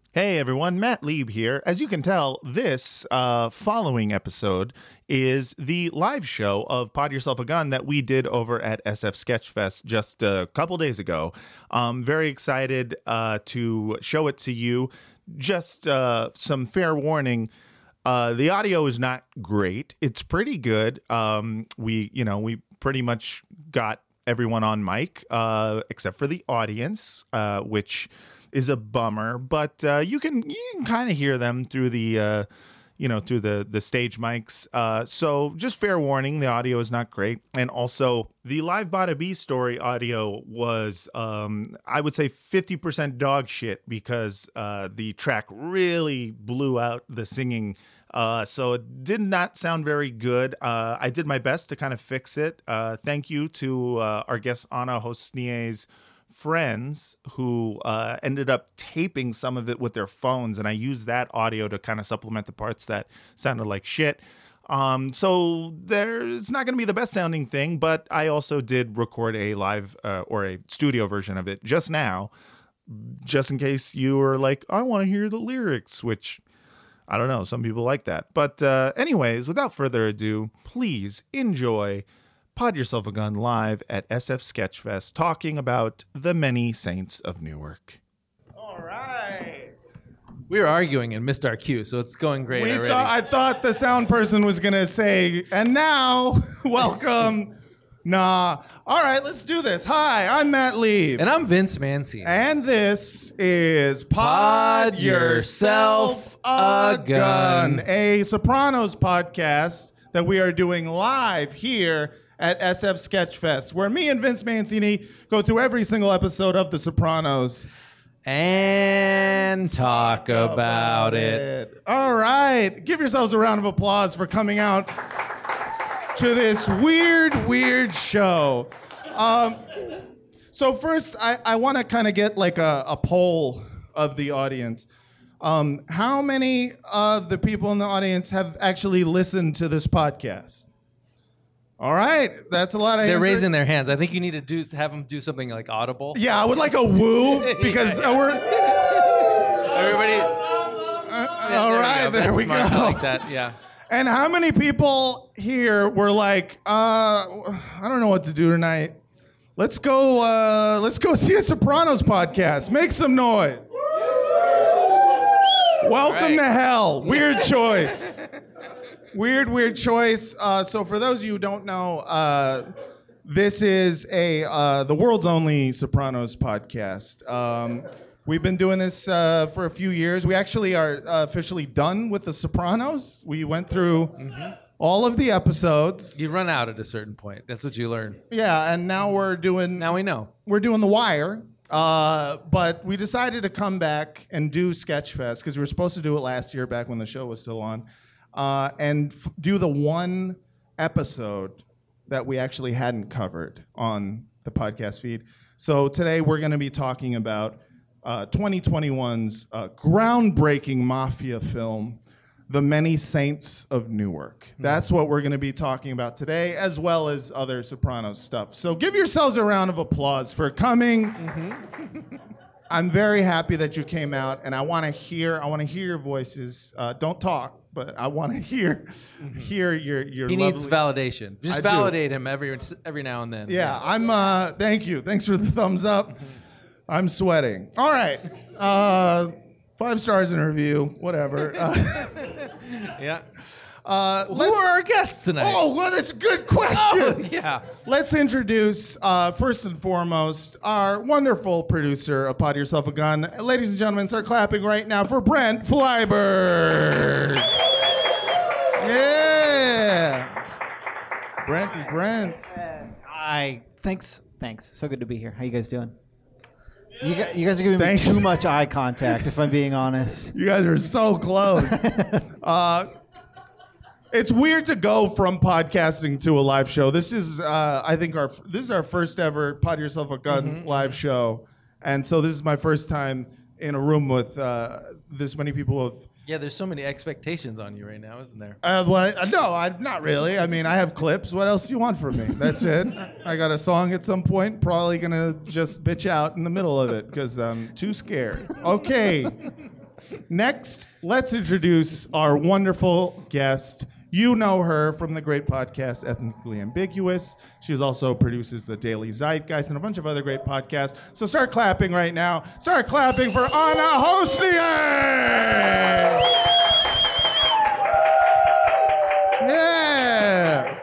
Hey everyone, Matt Lieb here. As you can tell, this following episode is the live show of Pod Yourself a Gun that we did over at SF Sketchfest just a couple days ago. Very excited to show it to you. Just some fair warning. The audio is not great. It's pretty good. We pretty much got everyone on mic except for the audience, which is a bummer, but you can kind of hear them through the through the stage mics. So just fair warning, the audio is not great. And also the live Bada B story audio was I would say 50% dog shit because the track really blew out the singing. So it did not sound very good. I did my best to kind of fix it. Thank you to our guest Anna Hosnie's friends who ended up taping some of it with their phones, and I used that audio to kind of supplement the parts that sounded like shit. So it's not going to be the best sounding thing, but I also did record a live or a studio version of it just now, just in case you were like, I want to hear the lyrics, which I don't know, some people like that. But anyways, without further ado, please enjoy Pod Yourself a Gun live at SF Sketchfest, talking about the many saints of Newark. All right. We were arguing and missed our cue, so it's going great already. I thought the sound person was going to say, and now, welcome. Nah. All right, let's do this. Hi, I'm Matt Lieb. And I'm Vince Mancini. And this is Pod Yourself a Gun, a Sopranos podcast that we are doing live here at SF Sketchfest, where me and Vince Mancini go through every single episode of The Sopranos. And talk about it. All right. Give yourselves a round of applause for coming out to this weird show. So first, I want to kind of get like a poll of the audience. How many of the people in the audience have actually listened to this podcast? All right, that's a lot of. They're raising their hands. I think you need to have them do something like audible. Yeah, I would like a woo because we're. Everybody. All right, there we go. Like that, yeah. And how many people here were like, I don't know what to do tonight. Let's go see a Sopranos podcast. Make some noise. Welcome to hell. Weird choice. Weird choice. So for those of you who don't know, this is the world's only Sopranos podcast. We've been doing this for a few years. We actually are officially done with The Sopranos. We went through all of the episodes. You run out at a certain point. That's what you learn. Yeah, and now we're doing... Now we know. We're doing The Wire. But we decided to come back and do Sketchfest because we were supposed to do it last year back when the show was still on. And do the one episode that we actually hadn't covered on the podcast feed. So today we're going to be talking about 2021's groundbreaking mafia film, The Many Saints of Newark. That's what we're going to be talking about today, as well as other Sopranos stuff. So give yourselves a round of applause for coming. I'm very happy that you came out, and I want to hear your voices. Don't talk, but I want to hear your. He needs lovely... validation. Just validate him every now and then. Yeah, I'm. Thank you. Thanks for the thumbs up. I'm sweating. All right. 5 stars in review. Whatever. Yeah. Who are our guests tonight? Oh, well, that's a good question. Oh, yeah. Let's introduce, first and foremost, our wonderful producer of Pod Yourself a Gun. Ladies and gentlemen, start clapping right now for Brent Flyberg. Yeah. Brent. Hi. Thanks. So good to be here. How you guys doing? You guys are giving me too much eye contact, if I'm being honest. You guys are so close. It's weird to go from podcasting to a live show. This is, I think, this is our first ever Pod Yourself a Gun live show, and so this is my first time in a room with this many people. Yeah, there's so many expectations on you right now, isn't there? No, not really. I mean, I have clips. What else do you want from me? That's it. I got a song at some point. Probably gonna just bitch out in the middle of it because I'm too scared. Okay. Next, let's introduce our wonderful guest. You know her from the great podcast Ethnically Ambiguous. She also produces the Daily Zeitgeist and a bunch of other great podcasts. So start clapping right now. Start clapping for Anna Hossnieh! Yeah!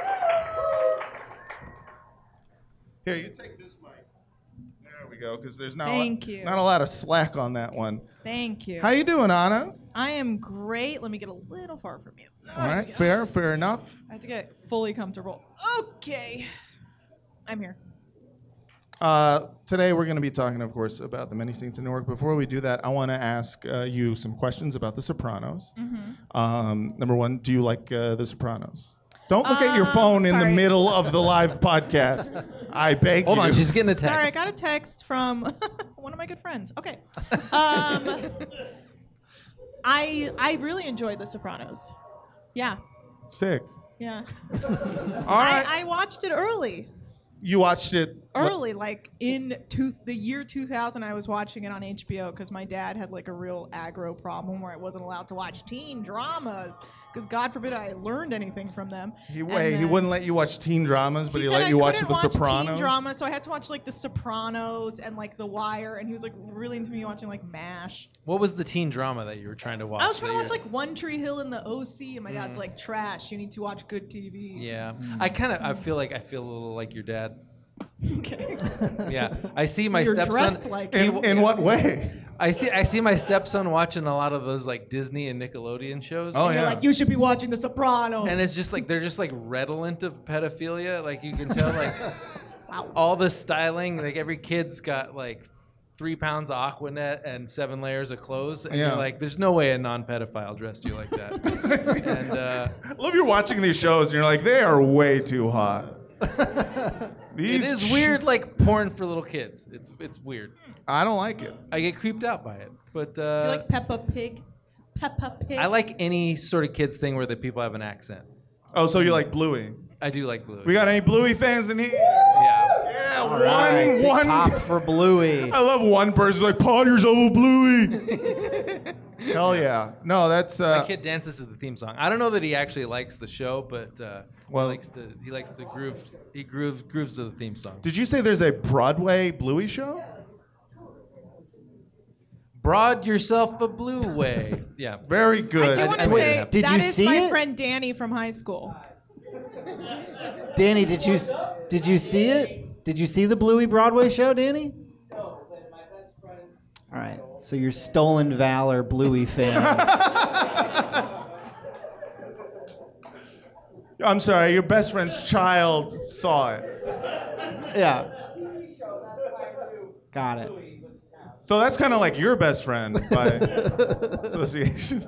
Here, you take this mic. There we go, because there's not a lot of slack on that one. Thank you. How you doing, Anna? I am great. Let me get a little far from you. All right, fair enough. I have to get fully comfortable. Okay. I'm here. Today we're going to be talking, of course, about the many scenes in Newark. Before we do that, I want to ask you some questions about The Sopranos. Mm-hmm. Number one, do you like The Sopranos? Don't look at your phone in the middle of the live podcast. I beg you. Hold on, she's getting a text. Sorry, I got a text from one of my good friends. Okay. I really enjoyed The Sopranos. Yeah. Sick. Yeah. All right. I watched it early. You watched it Early, like in the year 2000, I was watching it on HBO because my dad had like a real aggro problem where I wasn't allowed to watch teen dramas because God forbid I learned anything from them. He wouldn't let you watch teen dramas, but he let you watch The Sopranos. Teen dramas, so I had to watch like The Sopranos and like The Wire, and he was like really into me watching like MASH. What was the teen drama that you were trying to watch? I was trying to watch like One Tree Hill and the OC, and my dad's like, trash. You need to watch good TV. Yeah, I feel a little like your dad. Okay. Yeah, I see my You're stepson. dressed like In what way? I see my stepson watching a lot of those like Disney and Nickelodeon shows. Oh, You're yeah. like, you should be watching The Sopranos. And it's just like they're just like redolent of pedophilia. Like you can tell like Wow. all the styling. Like every kid's got like 3 pounds of Aquanet and 7 layers of clothes. And Yeah. you're like, there's no way a non-pedophile dressed you like that. And I love you're watching these shows and you're like, they are way too hot. it is weird, like porn for little kids. It's weird. I don't like it. I get creeped out by it. But Do you like Peppa Pig? Peppa Pig. I like any sort of kids thing where the people have an accent. Oh, so you like Bluey? I do like Bluey. We got any Bluey fans in here? Yeah. Yeah, All right, big one. pop for Bluey. I love one person like Potter's old Bluey. Hell yeah! No, that's My kid dances to the theme song. I don't know that he actually likes the show, but Well- he likes to groove. He grooves to the theme song. Did you say there's a Broadway Bluey show? Broad yourself a blue way. Yeah. Very good. I do want I to wait, say did that you is see my it? friend Danny from high school. Danny, did you see it? Did you see the Bluey Broadway show, Danny? No, but my best friend. All right, so you're Stolen Valor Bluey fan. I'm sorry, your best friend's child saw it. Yeah, TV show, that's why I do. got it. Bluey with the town. So that's kind of like your best friend by association.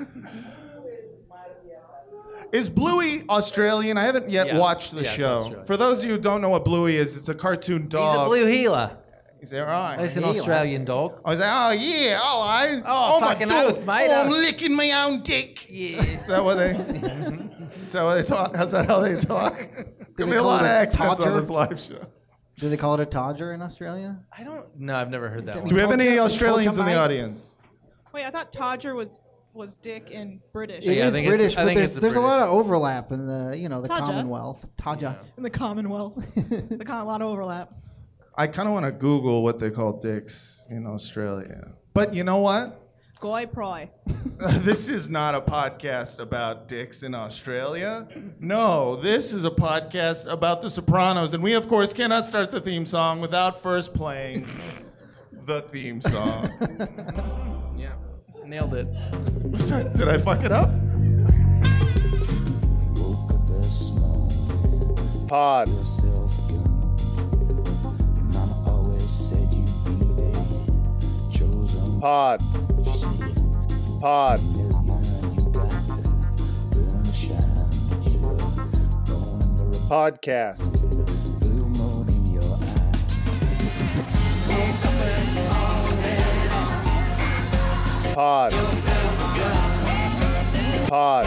Is Bluey Australian? I haven't yet Yeah. watched the Yeah, it's show. Australian. For those of you who don't know what Bluey is, it's a cartoon He's dog. a blue heeler. Is that right? He's an Heeler. Australian dog. I was like, oh yeah, all right. Oh, my fucking God. oath, mate. Oh, I'm licking my own dick. Yeah. Is that what they? Is that what they talk? How's that how they talk? There'll be a call lot it of a accents on todger? this live show. Do they call it a todger in Australia? I don't know. I've never heard that that one. Do we have Told any you- Australians told in you, the Mike. audience? Wait, I thought Todger was Dick in British. It Yeah, I is think it's- British, I but think there's it's the there's a lot British. of overlap in the the Todger. Commonwealth. Todger. In the Commonwealth. A lot of overlap. I kind of want to Google what they call dicks in Australia. But you know what? Goy Pry. This is not a podcast about dicks in Australia. No, this is a podcast about The Sopranos. And we, of course, cannot start the theme song without first playing the theme song. Yeah. Nailed it. Did I fuck it up? Woke up this morning, Pod. yourself a gun. Your mama always said you'd be the chosen. Pod. She said if Pod. million you got to burn the shine that you were born under a Podcast. blue moon in your eye. Pod. Pod.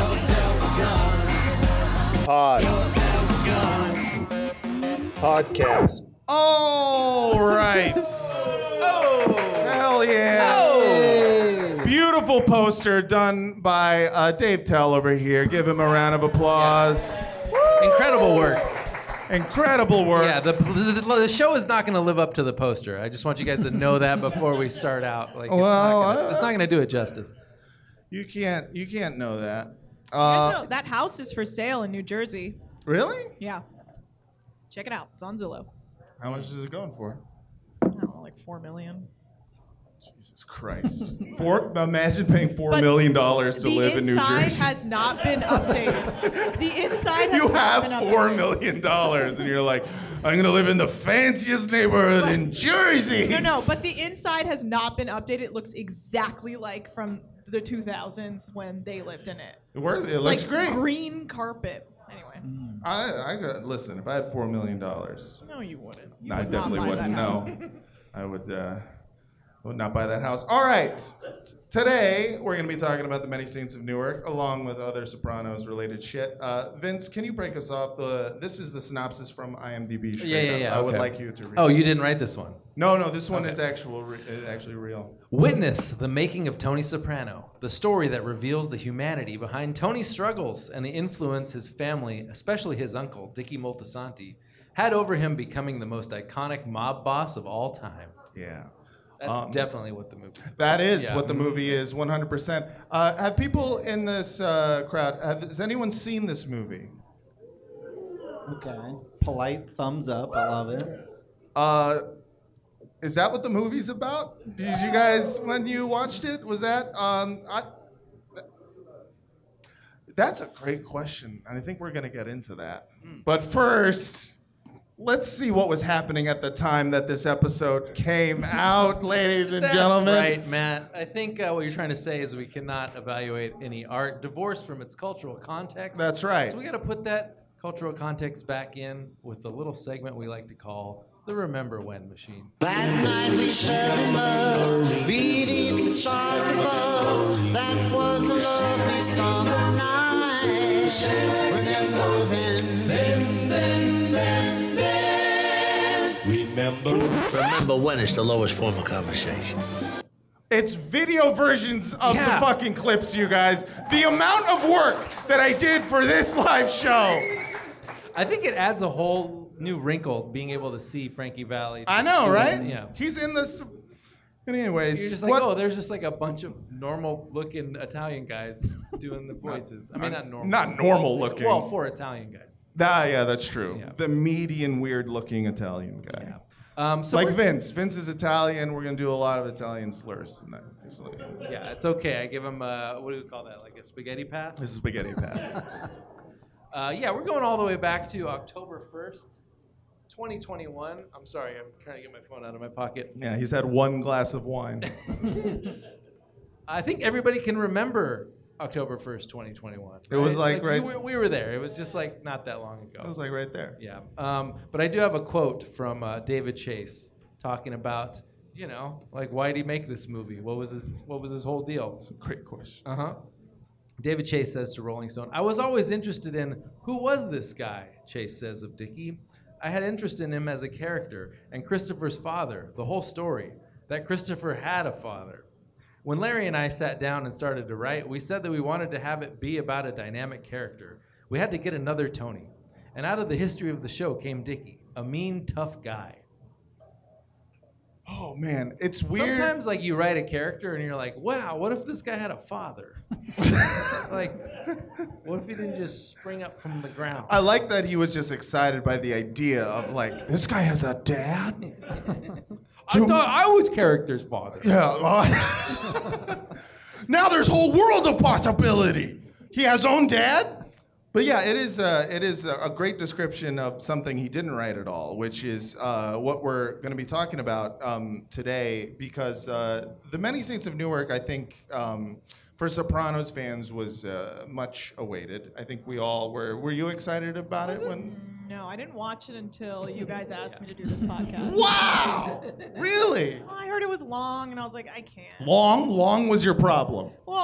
Pod. Podcast. All right. Oh! Hell yeah. Oh! Beautiful poster done by Dave Tell over here. Give him a round of applause. Incredible work. Incredible work. Yeah, the show is not going to live up to the poster. I just want you guys to know that before we start out. Like, it's not going to do it justice. You can't know that. You guys know, that house is for sale in New Jersey. Really? Yeah. Check it out. It's on Zillow. How much is it going for? I don't know, like $4 million. Jesus Christ. Imagine paying $4 million to live in New The inside Jersey. has not been updated. The inside has You not have been $4 updated. million, and you're like, I'm gonna live in the fanciest neighborhood in Jersey. No, but the inside has not been updated. It looks exactly like from the 2000s when they lived in it. It It's looks like great. green carpet. Anyway. I got listen. If I had $4 million, No, you wouldn't. You I would definitely not buy wouldn't. that No, house. I would not buy that house. All right. Today we're going to be talking about the Many Saints of Newark, along with other Sopranos related shit. Vince, can you break us off? This is the synopsis from IMDb. straight up. I would okay. like you to read. Oh, it. you didn't write this one. No, this one is actually real. Witness the making of Tony Soprano, the story that reveals the humanity behind Tony's struggles and the influence his family, especially his uncle, Dickie Moltisanti, had over him becoming the most iconic mob boss of all time. Yeah. That's definitely what the movie's about. That is Yeah. what the movie is, 100%. Have people in this crowd, has anyone seen this movie? Okay. Polite thumbs up. I love it. Is that what the movie's about? Did you guys, when you watched it, was that? That's a great question, and I think we're going to get into that. But first, let's see what was happening at the time that this episode came out, ladies and gentlemen. That's right, Matt. I think what you're trying to say is we cannot evaluate any art divorced from its cultural context. That's right. So we got to put that cultural context back in with the little segment we like to call the Remember When Machine. That night we fell in love, beneath the stars above. That was a lovely summer night. Remember then. Remember when is the lowest form of conversation. It's video versions of the fucking clips, you guys. The amount of work that I did for this live show. I think it adds a whole new wrinkle being able to see Frankie Valli. I know, right? Yeah. He's in this. Anyways, You're just like, oh, there's just like a bunch of normal-looking Italian guys doing the voices. I mean, not normal. Not normal looking. Well, for Italian guys. Yeah, that's true. Yeah. The median, weird-looking Italian guy. Yeah. So like we're- Vince. Vince is Italian. We're gonna do a lot of Italian slurs tonight. Yeah, it's okay. I give him what do we call that? Like a spaghetti pass? This is spaghetti pass. Yeah, we're going all the way back to October 1st, 2021. I'm sorry, I'm trying to get my phone out of my pocket. Yeah, he's had one glass of wine. I think everybody can remember October 1st, 2021. It was like right- We were there. It was just like not that long ago. It was like right there. Yeah. But I do have a quote from David Chase talking about, like why did he make this movie? What was his whole deal? It's a great question. Uh-huh. David Chase says to Rolling Stone, I was always interested in who was this guy, Chase says of Dickie. I had interest in him as a character and Christopher's father, the whole story, that Christopher had a father. When Larry and I sat down and started to write, we said that we wanted to have it be about a dynamic character. We had to get another Tony. And out of the history of the show came Dickie, a mean, tough guy. Oh man, it's weird. Sometimes like you write a character and you're like, wow, what if this guy had a father? Like, what if he didn't just spring up from the ground? I like that he was just excited by the idea of like, this guy has a dad? I thought I was character's father. Yeah. Well, now there's a whole world of possibility. He has own dad? But yeah, it is a great description of something he didn't write at all, which is what we're going to be talking about today, because The Many Saints of Newark, I think, for Sopranos fans was much awaited. I think we all were. Were you excited about it when? No, I didn't watch it until you guys asked me to do this podcast. Wow! Really? Well, I heard it was long, and I was like, I can't. Long was your problem. Well,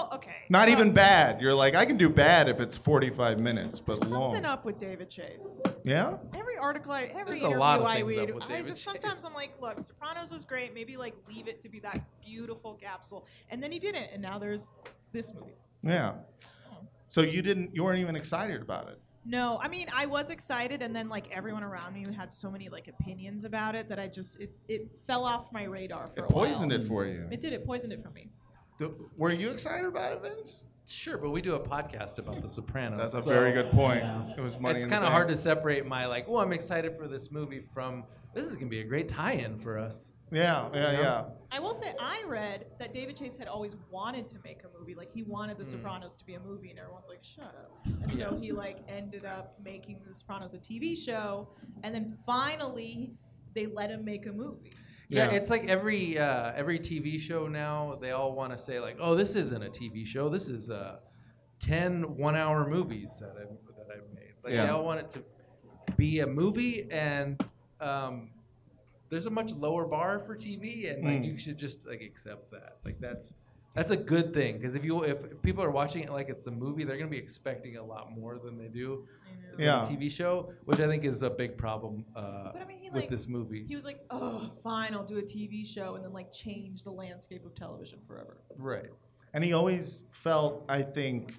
Well, okay. Not even bad. You're like, I can do bad if it's 45 minutes, but There's long. something up with David Chase. Yeah? Every article, every There's a interview lot of I things read, up with David Chase. sometimes I'm like, look, Sopranos was great. Maybe like leave it to be that beautiful capsule, and then he didn't, and now there's this movie. Yeah. So you weren't even excited about it. No, I mean I was excited, and then like everyone around me had so many like opinions about it that I just it fell off my radar for It a while. poisoned it for you. It did. It poisoned it for me. Were you excited about it, Vince? Sure, but we do a podcast about The Sopranos. That's a so very good point. Yeah. It was money. It's in the kind of bank. hard to separate my like, oh, I'm excited for this movie from this is gonna be a great tie-in for us. Yeah. I will say I read that David Chase had always wanted to make a movie. Like he wanted The Sopranos to be a movie, and everyone's like, "Shut up!" And so he like ended up making The Sopranos a TV show, and then finally they let him make a movie. Yeah, it's like every TV show now, they all want to say like, oh, this isn't a TV show. This is 10 one-hour movies that I've made. Like they all want it to be a movie, and there's a much lower bar for TV, and like you should just like accept that. Like that's a good thing, because if people are watching it like it's a movie, they're gonna be expecting a lot more than they do in a TV show, which I think is a big problem But I mean, he with like this movie. he was like, "Oh, fine, I'll do a TV show," and then like change the landscape of television forever. Right. And he always felt, I think,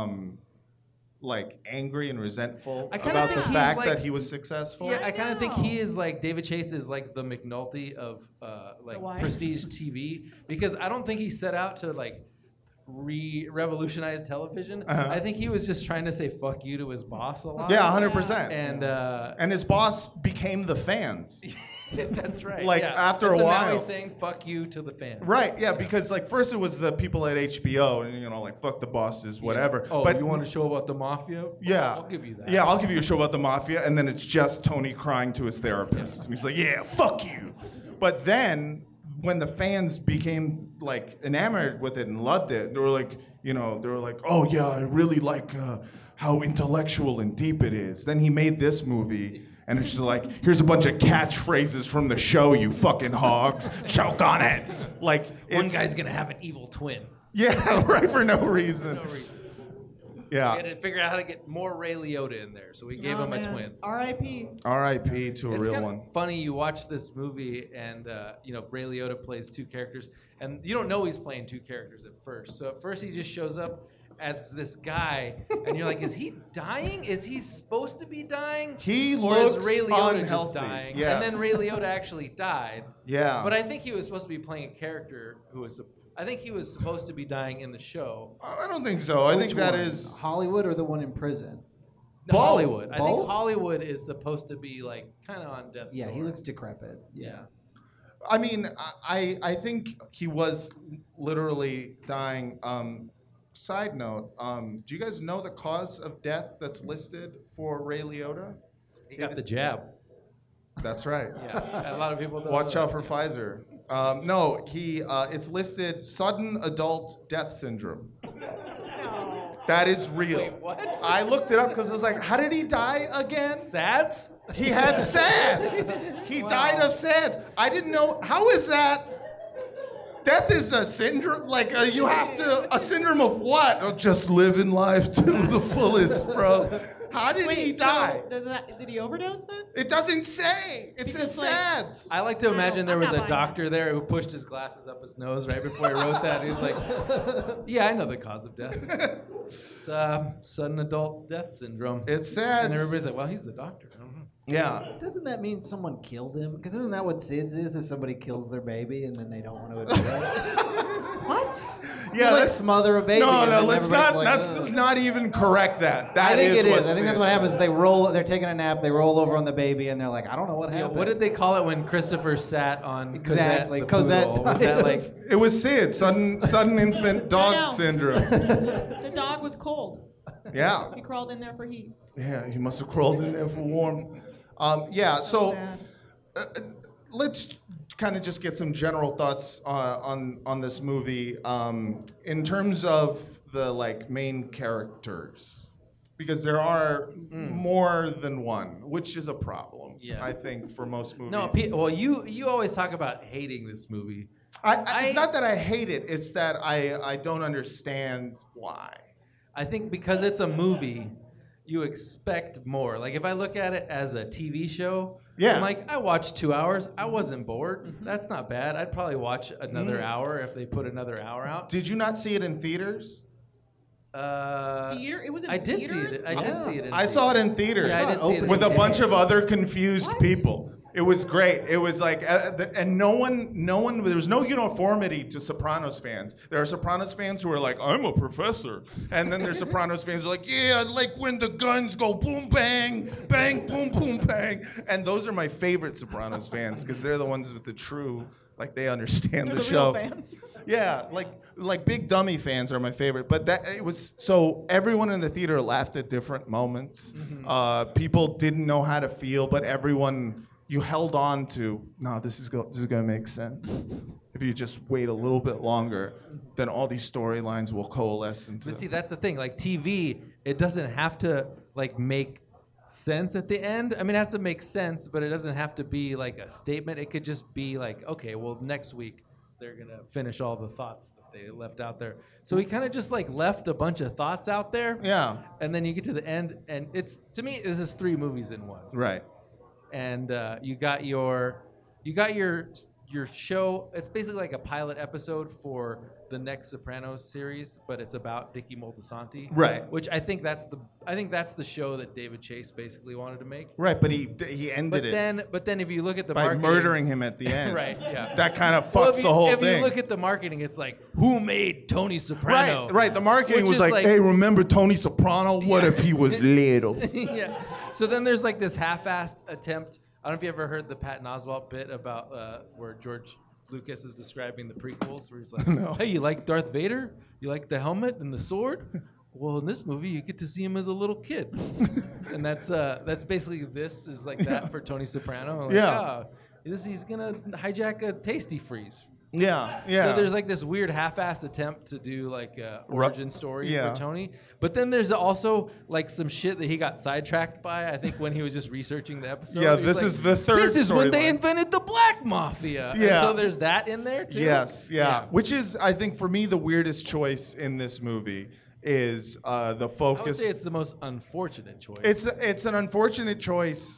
like angry and resentful I kinda about think the he's fact like- that he was successful. Yeah, I kind of think he know. is like David Chase is like the McNulty of like wife? prestige TV, because I don't think he set out to like revolutionize television. I think he was just trying to say fuck you to his boss a lot. Yeah, 100%. And his boss became the fans. that's right. Like, yeah. after And a so while- now he's saying fuck you to the fans. Right, yeah, because like first it was the people at HBO, and like fuck the bosses, whatever. Oh, but you want a show about the mafia? Yeah, I'll give you that. Yeah, I'll give you a show about the mafia, and then it's just Tony crying to his therapist, and he's like, "Yeah, fuck you." But then when the fans became like enamored with it and loved it, they were like, "Oh yeah, I really like how intellectual and deep it is." Then he made this movie. And it's just like, here's a bunch of catchphrases from the show, you fucking hogs. Choke on it. Like, One guy's gonna have an evil twin. Yeah, right, for no reason. No reason. Yeah. We had to figure out how to get more Ray Liotta in there, so we gave him a twin. R.I.P. R.I.P. to a It's real kinda one. funny, you watch this movie and Ray Liotta plays two characters, and you don't know he's playing two characters at first. So at first he just shows up as this guy, and you're like, is he dying? Is he supposed to be dying? He or looks is Ray Liotta unhealthy. just dying? Yes. And then Ray Liotta actually died. Yeah. But I think he was supposed to be playing a character who was. I think he was supposed to be dying in the show. I don't think so. I think that is Hollywood or the one in prison. Both. Hollywood. I think Both? Hollywood is supposed to be like kind of on death's Yeah, door. he looks decrepit. Yeah. I mean, I think he was literally dying. Side note, do you guys know the cause of death that's listed for Ray Liotta? He got the jab. That's right. Yeah, a lot of people don't Watch know out for Pfizer. No, it's listed sudden adult death syndrome. No. That is real. Wait, what? I looked it up because I was like, how did he die again? SADS? He had SADS. He died of SADS. I didn't know. How is that? Death is a syndrome. Like you have to. A syndrome of what? Oh, just living life to the fullest, bro. How did he die? So did he overdose then? It doesn't say. It says Because, like, SADS. I like to imagine there I'm was not a buying doctor this. there who pushed his glasses up his nose right before he wrote that. He was like, yeah, I know the cause of death. It's sudden adult death syndrome. It's And SADS. everybody's like, well, he's the doctor. I don't know. Yeah. Doesn't that mean someone killed him? Because isn't that what SIDS is? Is somebody kills their baby and then they don't want to admit it? What? Yeah. Like Let's smother a baby. no, and no. then Let's not. everybody's Let's like, "Ugh." not even correct that. That I think it what is. I think that's what SIDS happens. They're taking a nap. They roll over on the baby, and they're like, I don't know what Yeah, happened. what did they call it when Christopher sat on Exactly, Cosette? Cosette The poodle? Was that died like? of- It was SIDS, sudden infant dog No. syndrome. The dog was cold. Yeah. He crawled in there for heat. Yeah, he must have crawled in there for warmth. Yeah, so sad. let's kind of just get some general thoughts on this movie in terms of the like main characters, because there are more than one, which is a problem. Yeah. I think for most movies. No, well, you always talk about hating this movie. It's not that I hate it. It's that I don't understand why. I think because it's a movie, you expect more. Like if I look at it as a TV show, Yeah. I'm like, I watched 2 hours. I wasn't bored. That's not bad. I'd probably watch another hour if they put another hour out. Did you not see it in theaters? Theater? It was in I did theaters? see it. I did see it. I saw it in theaters Yeah, I did see it in with a theaters. bunch of other confused people. It was great. It was like, and no one, there was no uniformity to Sopranos fans. There are Sopranos fans who are like, I'm a professor. And then there's Sopranos fans who are like, yeah, I like when the guns go boom, bang, bang, boom, boom, bang. And those are my favorite Sopranos fans because they're the ones with the true, like they understand They're the the show. real fans. Yeah, like big dummy fans are my favorite. But that it was so everyone in the theater laughed at different moments. People didn't know how to feel, but everyone you held on to. No, this is gonna make sense. If you just wait a little bit longer, then all these storylines will coalesce into. But see, that's the thing. Like TV, it doesn't have to like make sense at the end. I mean, it has to make sense, but it doesn't have to be like a statement. It could just be like, okay, well, next week they're gonna finish all the thoughts that they left out there. So he kind of just like left a bunch of thoughts out there. Yeah. And then you get to the end, and it's to me, this is 3 movies in one. Right. And you got your show. It's basically like a pilot episode for the next Sopranos series, but it's about Dickie Moltisanti. Right. Which I think that's the show that David Chase basically wanted to make. Right, but he ended But then if you look at the by marketing, murdering him at the end. right? Yeah. That kind of fucks Well, the whole if thing. you look at the marketing, it's like, who made Tony Soprano? Right. The marketing Which was is like, hey, remember Tony Soprano? What if he was little? Yeah. So then there's like this half-assed attempt. I don't know if you ever heard the Patton Oswalt bit about where George Lucas is describing the prequels, where he's like, hey, you like Darth Vader? You like the helmet and the sword? Well, in this movie, you get to see him as a little kid. And that's basically this is like that for Tony Soprano. Like, Yeah. He's going to hijack a Tasty Freeze. Yeah. So there's like this weird half-assed attempt to do like a origin story for Tony. But then there's also like some shit that he got sidetracked by, I think, when he was just researching the episode. Yeah, He's this like, is the third This is when they storyline. invented the Black Mafia. Yeah. And so there's that in there too. Yes, yeah. Which is, I think, for me, the weirdest choice in this movie is the I would focus. say it's the most unfortunate choice. It's an unfortunate choice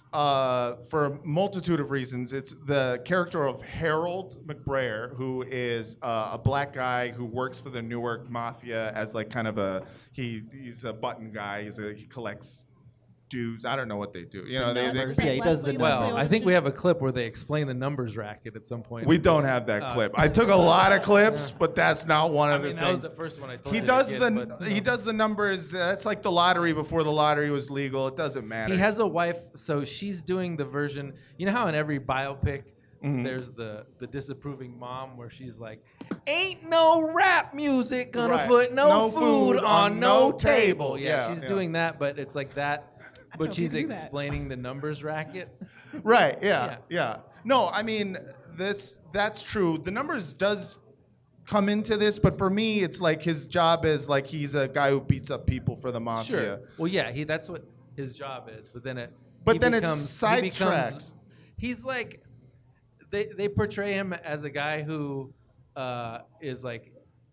for a multitude of reasons. It's the character of Harold McBrayer, who is a black guy who works for the Newark Mafia as like kind of he's a button guy. He collects dues. I don't know what they do. You know, they Yeah, he does the Leslie well, I think Olsen. we have a clip where they explain the numbers racket at some point. we don't have that clip. I took a lot of clips, but that's not one I of mean, the that was things. the first one I told He you does to the get, but, he does the numbers. It's like the lottery before the lottery was legal. It doesn't matter. He has a wife, so she's doing the version. You know how in every biopic, there's the disapproving mom where she's like, "Ain't no rap music gonna Right. put no, No food food on no table." table." Yeah, Yeah, she's yeah. doing that, but it's like that. But she's do that. explaining the numbers racket. Right. Yeah. No, I mean that's true. The numbers does come into this, but for me, it's like his job is like he's a guy who beats up people for the mafia. Sure. Well, yeah, that's what his job is. But then it. But he then it becomes- he sidetracks. He's like, they portray him as a guy who is like,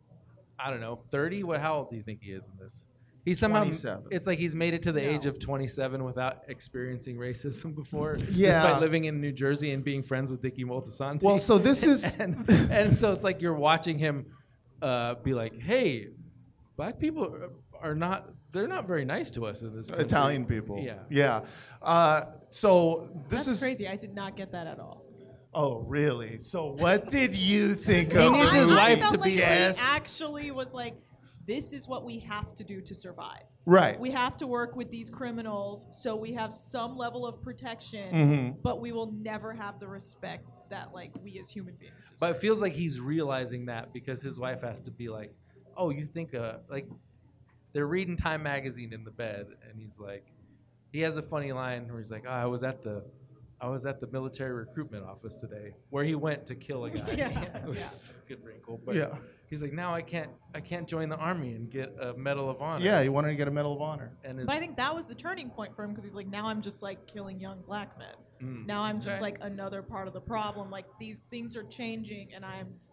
I don't know, 30. How old do you think he is in this? He's somehow. 27. It's like he's made it to the age of 27 without experiencing racism before. Yeah. Despite living in New Jersey and being friends with Dickie Moltisanti. Well, so this is and so it's like you're watching him be like, hey, black people are not. They're not very nice to us in this country. Italian people. Yeah. Yeah. So this That's is crazy. I did not get that at all. Oh, really? So what did you think He of needs the his movie? wife I felt to like be he Yes. actually was like, this is what we have to do to survive. Right. We have to work with these criminals so we have some level of protection, Mm-hmm. but we will never have the respect that like we as human beings deserve. But it feels like he's realizing that because his wife has to be like, "Oh, you think like they're reading Time magazine in the bed," and he's like, he has a funny line where he's like, "Oh, I was at the military recruitment office today, where he went to kill a guy." Yeah, Which yeah. is a good wrinkle, but Yeah. he's like, "Now I can't join the army and get a Medal of Honor." Yeah, he wanted to get a Medal of Honor. and it's, But I think that was the turning point for him because he's like, now I'm just like killing young black men. Mm. Now I'm just Okay. like another part of the problem. Like these things are changing and I'm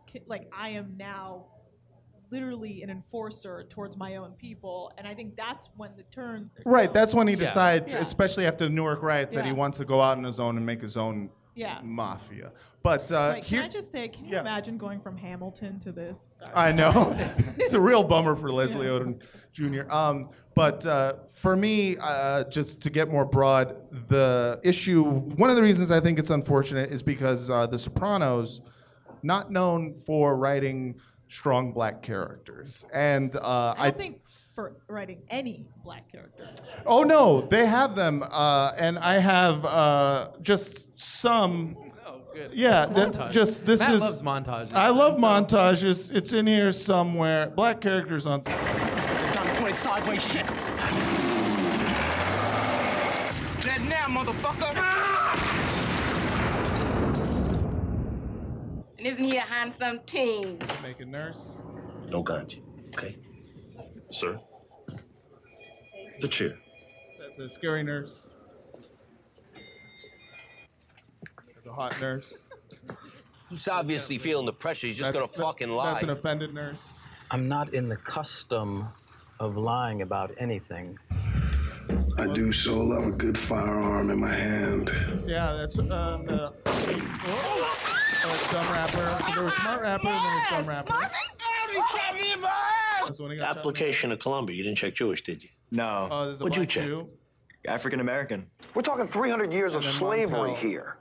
like I am now literally an enforcer towards my own people, and I think that's when the turn. Right, that's when he Yeah. decides, Yeah. especially after the Newark riots, that he Yeah. wants to go out on his own and make his own Yeah. mafia. But Right, here, can I just say, can you yeah. imagine going from Hamilton to this? Sorry. I know. It's a real bummer for Leslie Odom Jr. But for me, just to get more broad, the issue, one of the reasons I think it's unfortunate is because The Sopranos, not known for writing strong black characters. And I don't think for writing any black characters. oh no, they have them. And I have just some. Oh, good. Yeah, Montage. just this Matt is. loves montages. I love And so- montages. It's in here somewhere. Black characters on. Done sideways shit. Dead now, motherfucker. And isn't he a handsome teen? Make a nurse. No ganja, okay? Sir? The chair. That's a scary nurse. There's a hot nurse. He's obviously feeling the pressure. He's just gonna fucking lie. That's an offended nurse. I'm not in the custom of lying about anything. I do so love a good firearm in my hand. Yeah, that's Dumb Rapper. So there was Smart Rapper and then there's Dumb Rapper. That's when he got shot in the Application of Columbia. You didn't check Jewish, did you? No. Oh, there's a What'd you black check? Jew. African American. We're talking 300 years of And then slavery Montel. here.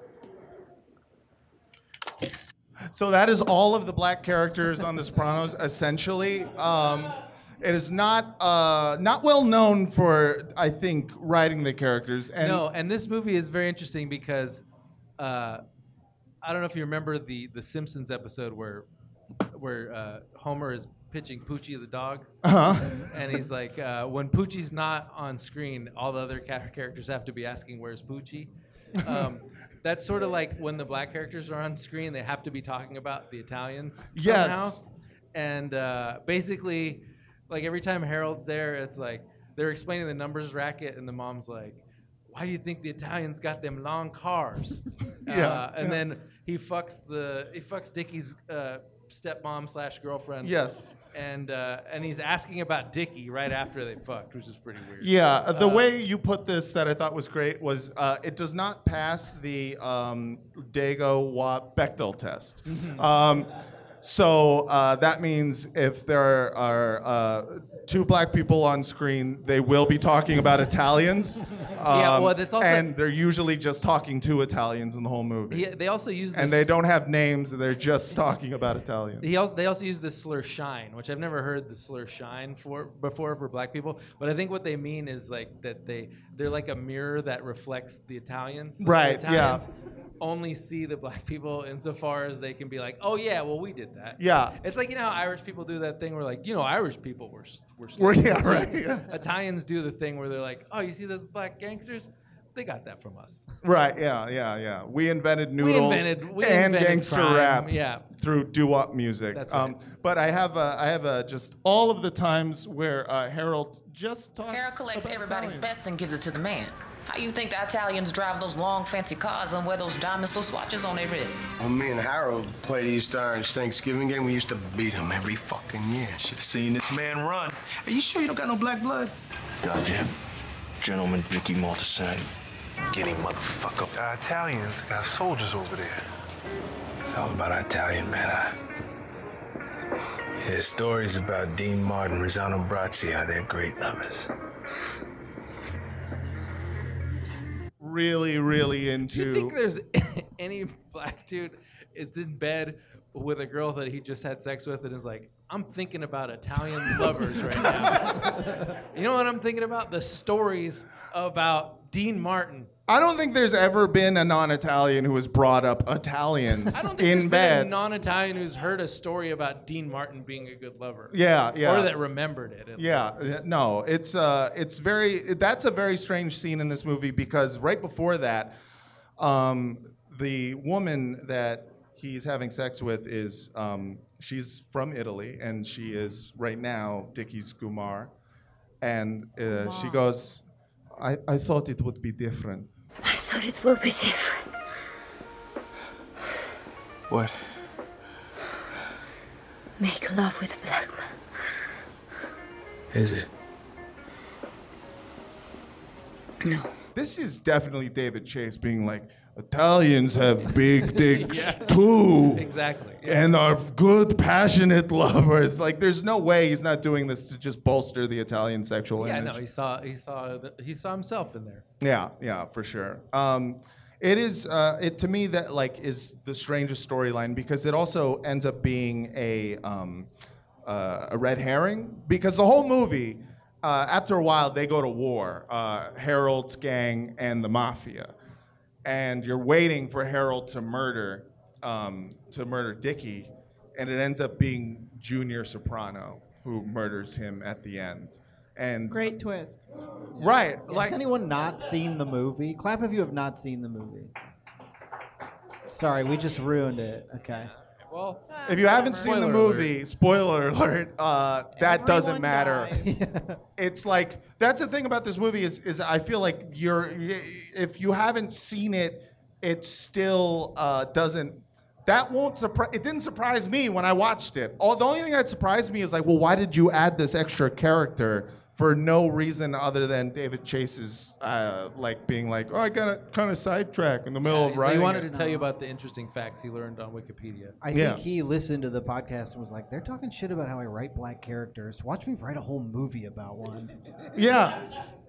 So that is all of the black characters on The Sopranos, essentially. It is not well known for, I think, writing the characters. And No, and this movie is very interesting because I don't know if you remember the Simpsons episode where Homer is pitching Poochie the dog, and he's like, when Poochie's not on screen, all the other characters have to be asking, "Where's Poochie?" That's sort of like when the black characters are on screen, they have to be talking about the Italians somehow. Yes. And basically, like every time Harold's there, it's like they're explaining the numbers racket, and the mom's like, "Why do you think the Italians got them long cars?" And then he fucks Dickie's stepmom / girlfriend. Yes. And he's asking about Dickie right after they fucked, which is pretty weird. Yeah, the way you put this that I thought was great was it does not pass the Dago-Bechdel test. So that means if there are two black people on screen, they will be talking about Italians. Yeah, well, that's also- and they're usually just talking to Italians in the whole movie. They also use this, And they don't have names, they're just talking about Italians. They also use the slur "shine," which I've never heard the slur "shine" before for black people. But I think what they mean is like that they're like a mirror that reflects the Italians. Right, The Italians only see the black people insofar as they can be like, "Oh yeah, well we did that." Yeah. It's like, you know how Irish people do that thing where like, you know, Irish people were Well, slaves. yeah, right, yeah. Italians do the thing where they're like, "Oh, you see those black gangsters? They got that from us." Right, yeah. We invented noodles we and invented gangster crime, rap yeah. through doo-wop music. That's right. But I have just all of the times where Harold just talks Harold collects about everybody's Italians. bets and gives it to the man. How you think the Italians drive those long, fancy cars and wear those diamond Swiss watches on their wrist? When me and Harold played East Orange Thanksgiving game, we used to beat him every fucking year. Should have seen this man run. Are you sure you don't got no black blood? Goddamn. Gentleman Ricky Maltasani. Get him, motherfucker. The Italians got soldiers over there. It's all about Italian, man. There's stories about Dean Martin, Rossano Brazzi, how they're great lovers. Really, really Do into. you think there's any black dude is in bed with a girl that he just had sex with and is like, "I'm thinking about Italian lovers right now"? You know what I'm thinking about? The stories about Dean Martin. I don't think there's ever been a non-Italian who has brought up Italians I don't think in there's been bed. a non-Italian who's heard a story about Dean Martin being a good lover. Yeah. Or that remembered it. Yeah, no, it's that's a very strange scene in this movie because right before that, the woman that he's having sex with is she's from Italy and she is right now Dickie's Gumar, and she goes, I thought it would be different. I thought it would be different. What? make love with a black man. Is it? No. This is definitely David Chase being like, Italians have big dicks too. Exactly. And are good, passionate lovers. Like, there's no way he's not doing this to just bolster the Italian sexual Yeah, image. no, he saw himself in there. Yeah, for sure. It is to me that like is the strangest storyline because it also ends up being a red herring because the whole movie, after a while, they go to war. Harold's gang and the mafia, and you're waiting for Harold to murder Dickie, and it ends up being Junior Soprano who murders him at the end. And great twist. Right. Has anyone not seen the movie? Clap if you have not seen the movie. Sorry, we just ruined it. Okay. Well, if you haven't seen the movie, spoiler alert, that doesn't matter. It's like, that's the thing about this movie is I feel like if you haven't seen it, it still doesn't, that won't surprise, it didn't surprise me when I watched it. The only thing that surprised me is like, well, why did you add this extra character for no reason other than David Chase's like being like, oh, I got to kind of sidetrack in the middle of So writing he wanted it. to tell you about the interesting facts he learned on Wikipedia. I think he listened to the podcast and was like, they're talking shit about how I write black characters. Watch me write a whole movie about one. Yeah.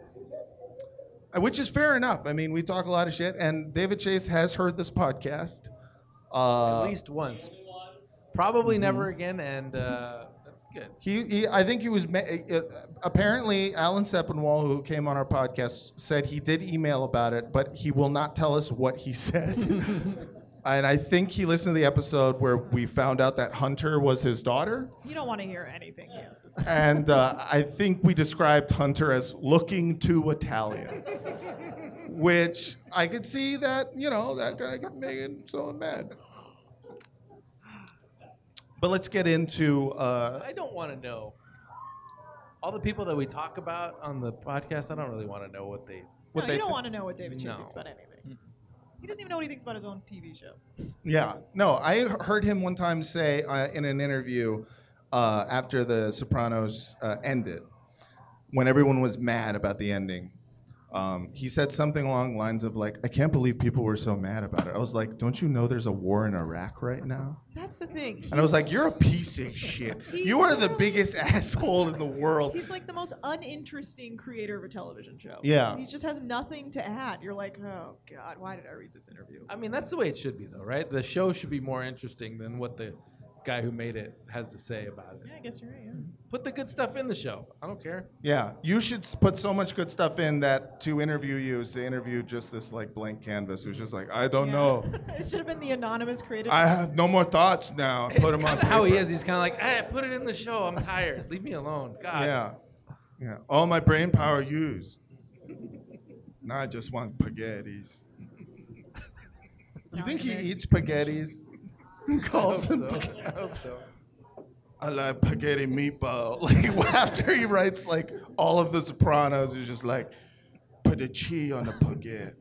Which is fair enough. I mean, we talk a lot of shit, and David Chase has heard this podcast. At least once. Probably never again, and that's good. I think he was, apparently Alan Sepinwall, who came on our podcast, said he did email about it, but he will not tell us what he said. And I think he listened to the episode where we found out that Hunter was his daughter. You don't want to hear anything he has to say. And I think we described Hunter as looking too Italian, which I could see that, that kind of making someone mad. But let's get into... I don't want to know. All the people that we talk about on the podcast, I don't really want to know what they... You don't want to know what David Chase thinks about anything. He doesn't even know what he thinks about his own TV show. Yeah. No, I heard him one time say in an interview after The Sopranos ended, when everyone was mad about the ending, he said something along the lines of like, I can't believe people were so mad about it. I was like, don't you know there's a war in Iraq right now? That's the thing. And I was like, you're a piece of shit. You are the biggest asshole in the world. He's like the most uninteresting creator of a television show. Yeah. He just has nothing to add. You're like, oh, God, why did I read this interview? I mean, that's the way it should be, though, right? The show should be more interesting than what the guy who made it has to say about it. Yeah, I guess you're right, yeah. Put the good stuff in the show. I don't care. Yeah, you should put so much good stuff in that to interview you is to interview just this like blank canvas who's just like, I don't know. It should have been the anonymous creative. I have no more thoughts now. Put them on paper. How he is. He's kind of like, put it in the show. I'm tired. Leave me alone. God. Yeah. All my brain power used. Now I just want spaghettis. You think he eats spaghettis? Calls them spaghetti. I hope so. I like spaghetti meatball. Like after he writes like all of The Sopranos, he's just like, put the cheese on the spaghetti.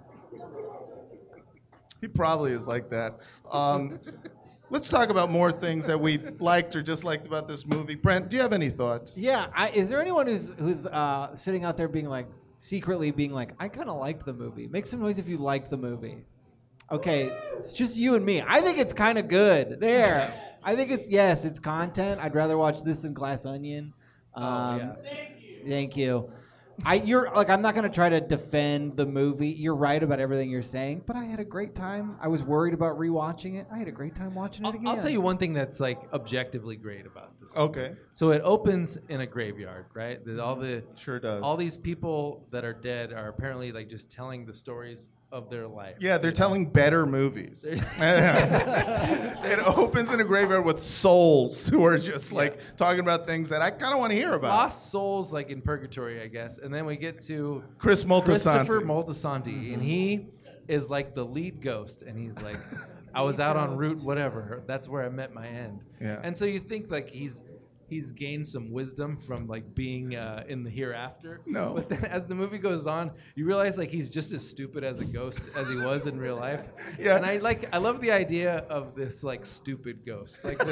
He probably is like that. Let's talk about more things that we liked or disliked about this movie. Brent, do you have any thoughts? Yeah. Is there anyone who's sitting out there being like, secretly being like, I kind of liked the movie? Make some noise if you liked the movie. Okay, it's just you and me. I think it's kind of good. There. I think it's content. I'd rather watch this than Glass Onion. Thank you. I'm not going to try to defend the movie. You're right about everything you're saying, but I had a great time. I was worried about rewatching it. I had a great time watching it again. I'll tell you one thing that's like objectively great about this. Okay. So it opens in a graveyard, right? Sure does. All these people that are dead are apparently like just telling the stories of their life. Yeah, they're telling better movies. It opens in a graveyard with souls who are just like talking about things that I kind of want to hear about. Lost souls, like in purgatory, I guess. And then we get to Christopher Moltisanti, and he is like the lead ghost, and he's like, I was out on route whatever. That's where I met my end. Yeah. And so you think like he's he's gained some wisdom from like being in the hereafter. No. But then as the movie goes on, you realize like he's just as stupid as a ghost as he was in real life. Yeah. And I love the idea of this like stupid ghost. Like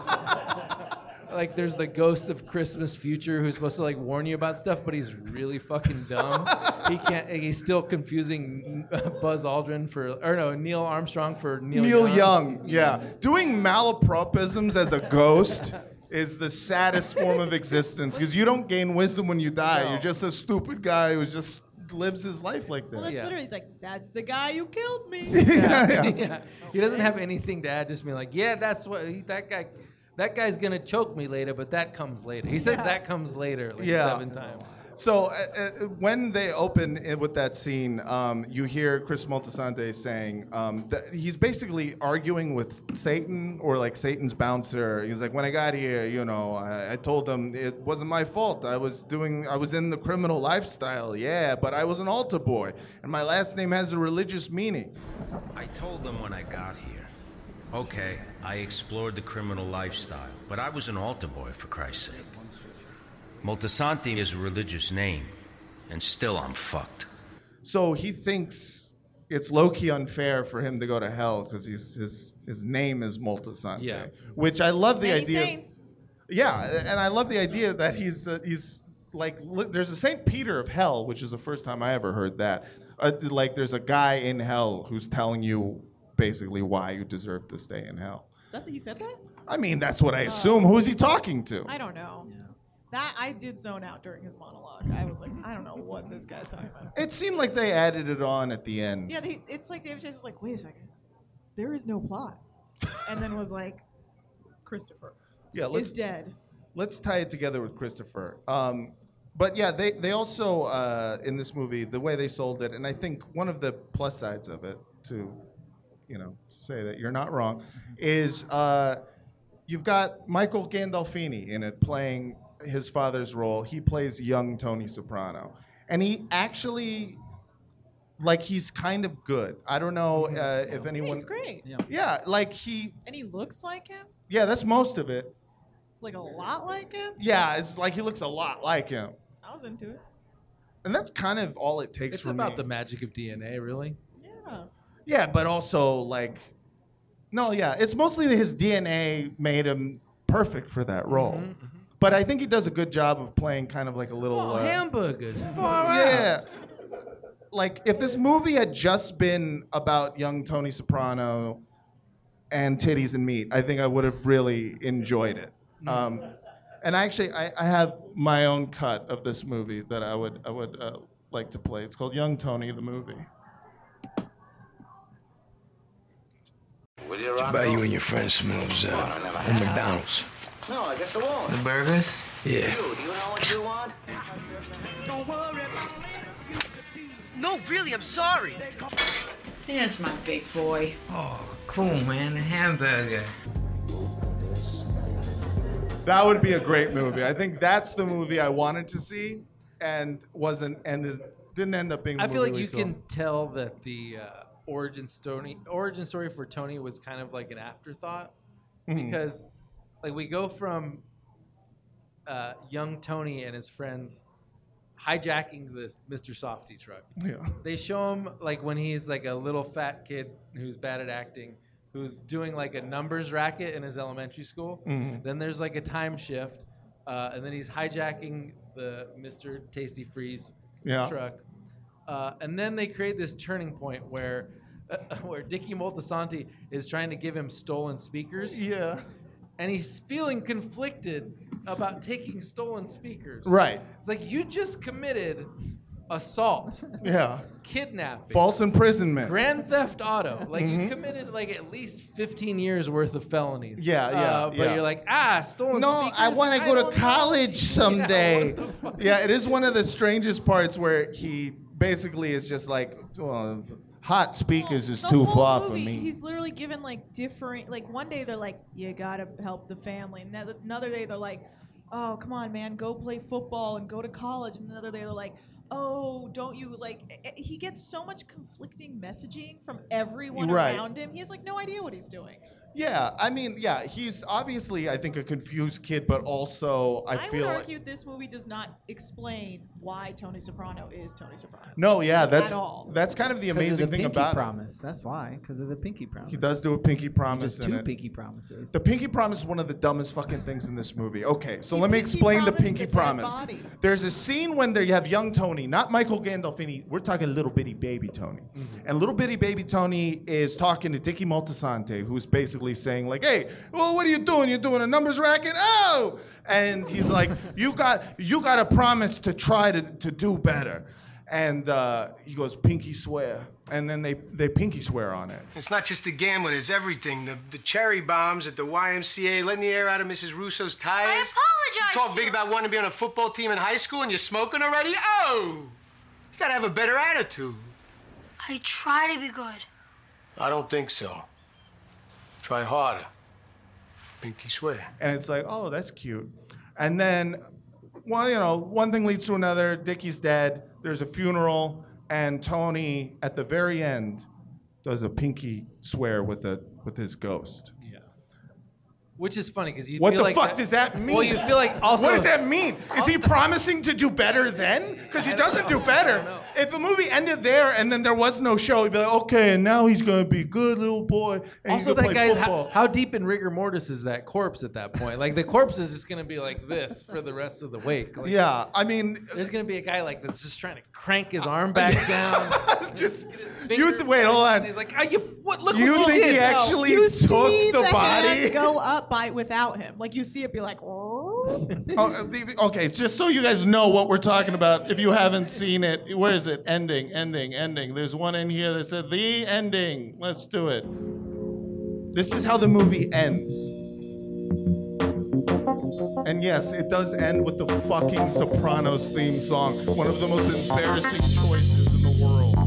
like there's the ghost of Christmas future who's supposed to like warn you about stuff, but he's really fucking dumb. He's still confusing Buzz Aldrin Neil Armstrong for Neil Young. Yeah. Doing malapropisms as a ghost is the saddest form of existence because you don't gain wisdom when you die. No. You're just a stupid guy who just lives his life like that. Well, that's literally, he's like, that's the guy who killed me. Yeah. He doesn't have anything to add, just be like, yeah, that's what that guy's gonna choke me later, but that comes later. He says that comes later like 7 times. So when they open it with that scene, you hear Chris Moltisanti saying that he's basically arguing with Satan or like Satan's bouncer. He's like, when I got here, I told them it wasn't my fault. I was in the criminal lifestyle, but I was an altar boy, and my last name has a religious meaning. I told them when I got here. Okay, I explored the criminal lifestyle, but I was an altar boy, for Christ's sake. Moltisanti is a religious name, and still I'm fucked. So he thinks it's low-key unfair for him to go to hell because his name is Moltisanti, which I love the idea. Saints. Yeah, and I love the idea that he's like, there's a St. Peter of hell, which is the first time I ever heard that. Like there's a guy in hell who's telling you basically why you deserve to stay in hell. He said that? I mean, that's what I assume. Who's he talking to? I don't know. Yeah. That I did zone out during his monologue. I was like, I don't know what this guy's talking about. It seemed like they added it on at the end. Yeah, it's like David Chase was like, wait a second, there is no plot, and then was like, Christopher is dead. Let's tie it together with Christopher. But yeah, they also in this movie, the way they sold it, and I think one of the plus sides of it to say that you're not wrong, is you've got Michael Gandolfini in it playing his father's role. He plays young Tony Soprano. And he actually, he's kind of good. I don't know if anyone... He's great. Yeah, And he looks like him? Yeah, that's most of it. Like a lot like him? Yeah, it's like he looks a lot like him. I was into it. And that's kind of all it takes for me. It's about the magic of DNA, really. Yeah. Yeah, but also it's mostly that his DNA made him perfect for that role. Mm-hmm. But I think he does a good job of playing kind of like a little hamburgers. Far out. Like if this movie had just been about young Tony Soprano and titties and meat, I think I would have really enjoyed it. And actually, I have my own cut of this movie that I would like to play. It's called Young Tony the Movie. Buy you and your friend Smooth's on McDonald's. No, I guess I won't. The burgers? Yeah. Do you know what you want? Don't worry. No, really, I'm sorry. There's my big boy. Oh, cool, man. A hamburger. That would be a great movie. I think that's the movie I wanted to see and didn't end up being the I movie feel like we you saw. can tell that the origin story for Tony was kind of like an afterthought because like we go from young Tony and his friends hijacking this Mr. Softy truck. Yeah. They show him like when he's like a little fat kid who's bad at acting, who's doing like a numbers racket in his elementary school. Mhm. Then there's like a time shift, and then he's hijacking the Mr. Tasty Freeze truck. And then they create this turning point where Dickie Moltisanti is trying to give him stolen speakers. Yeah. And he's feeling conflicted about taking stolen speakers. Right. It's like you just committed assault. Yeah. Kidnapping. False imprisonment. Grand Theft Auto. Like you committed like at least 15 years worth of felonies. Yeah. But you're like, stolen No, speakers? I want to go to college someday. Yeah, what the fuck? Yeah, it is one of the strangest parts where he basically is just like, well, hot speakers is The too whole far for movie, me. He's literally given like different, like one day they're like, you gotta help the family, and another day they're like, oh come on man, go play football and go to college, and another day they're like, oh don't you like? He gets so much conflicting messaging from everyone Right. around him. He has like no idea what he's doing. Yeah, I mean, yeah, he's obviously, I think, a confused kid, but also I I feel would like... argue this movie does not explain why Tony Soprano is Tony Soprano. No, yeah, At that's all. kind of the 'Cause of amazing the thing pinky about promise. That's why, because of the pinky promise. He does do a pinky promise Just in two it. pinky promises. The pinky promise is one of the dumbest fucking things in this movie. Okay, so He let me pinky explain the promised pinky the dead promise. body. There's a scene when you have young Tony, not Michael Gandolfini. We're talking little bitty baby Tony. And little bitty baby Tony is talking to Dickie Moltisanti, who's basically saying like, "Hey, well, what are you doing? You're doing a numbers racket? Oh!" And he's like, "You got a promise to try to do better." And he goes, "Pinky swear." And then they pinky swear on it. It's not just the gambling, it's everything. The cherry bombs at the YMCA, letting the air out of Mrs. Russo's tires. I apologize. You talk big about wanting to be on a football team in high school and you're smoking already? Oh! You gotta have a better attitude. I try to be good. I don't think so. Try harder. Pinky swear. And it's like, oh, that's cute. And then, well, you know, one thing leads to another. Dickie's dead. There's a funeral, and Tony, at the very end, does a pinky swear with his ghost. Which is funny because you. What feel the like fuck does that mean? Well, you feel like also. What does that mean? Is he promising to do better then? Because he doesn't do better. If the movie ended there and then there was no show, he'd be like, okay, and now he's gonna be a good little boy. And Also, he's gonna that play guy's football. how deep in rigor mortis is that corpse at that point? Like the corpse is just gonna be like this for the rest of the wake. Like, Yeah, I mean, there's gonna be a guy like that's just trying to crank his arm back down. just wait, hold on. He's like, oh, what? Look You what think did. he actually You took see the body? hand go up without him. Like you see it be like. Okay, just so you guys know what we're talking about, if you haven't seen it, where is it? Ending. There's one in here that said the ending. Let's do it. This is how the movie ends. And yes, it does end with the fucking Sopranos theme song, one of the most embarrassing choices in the world.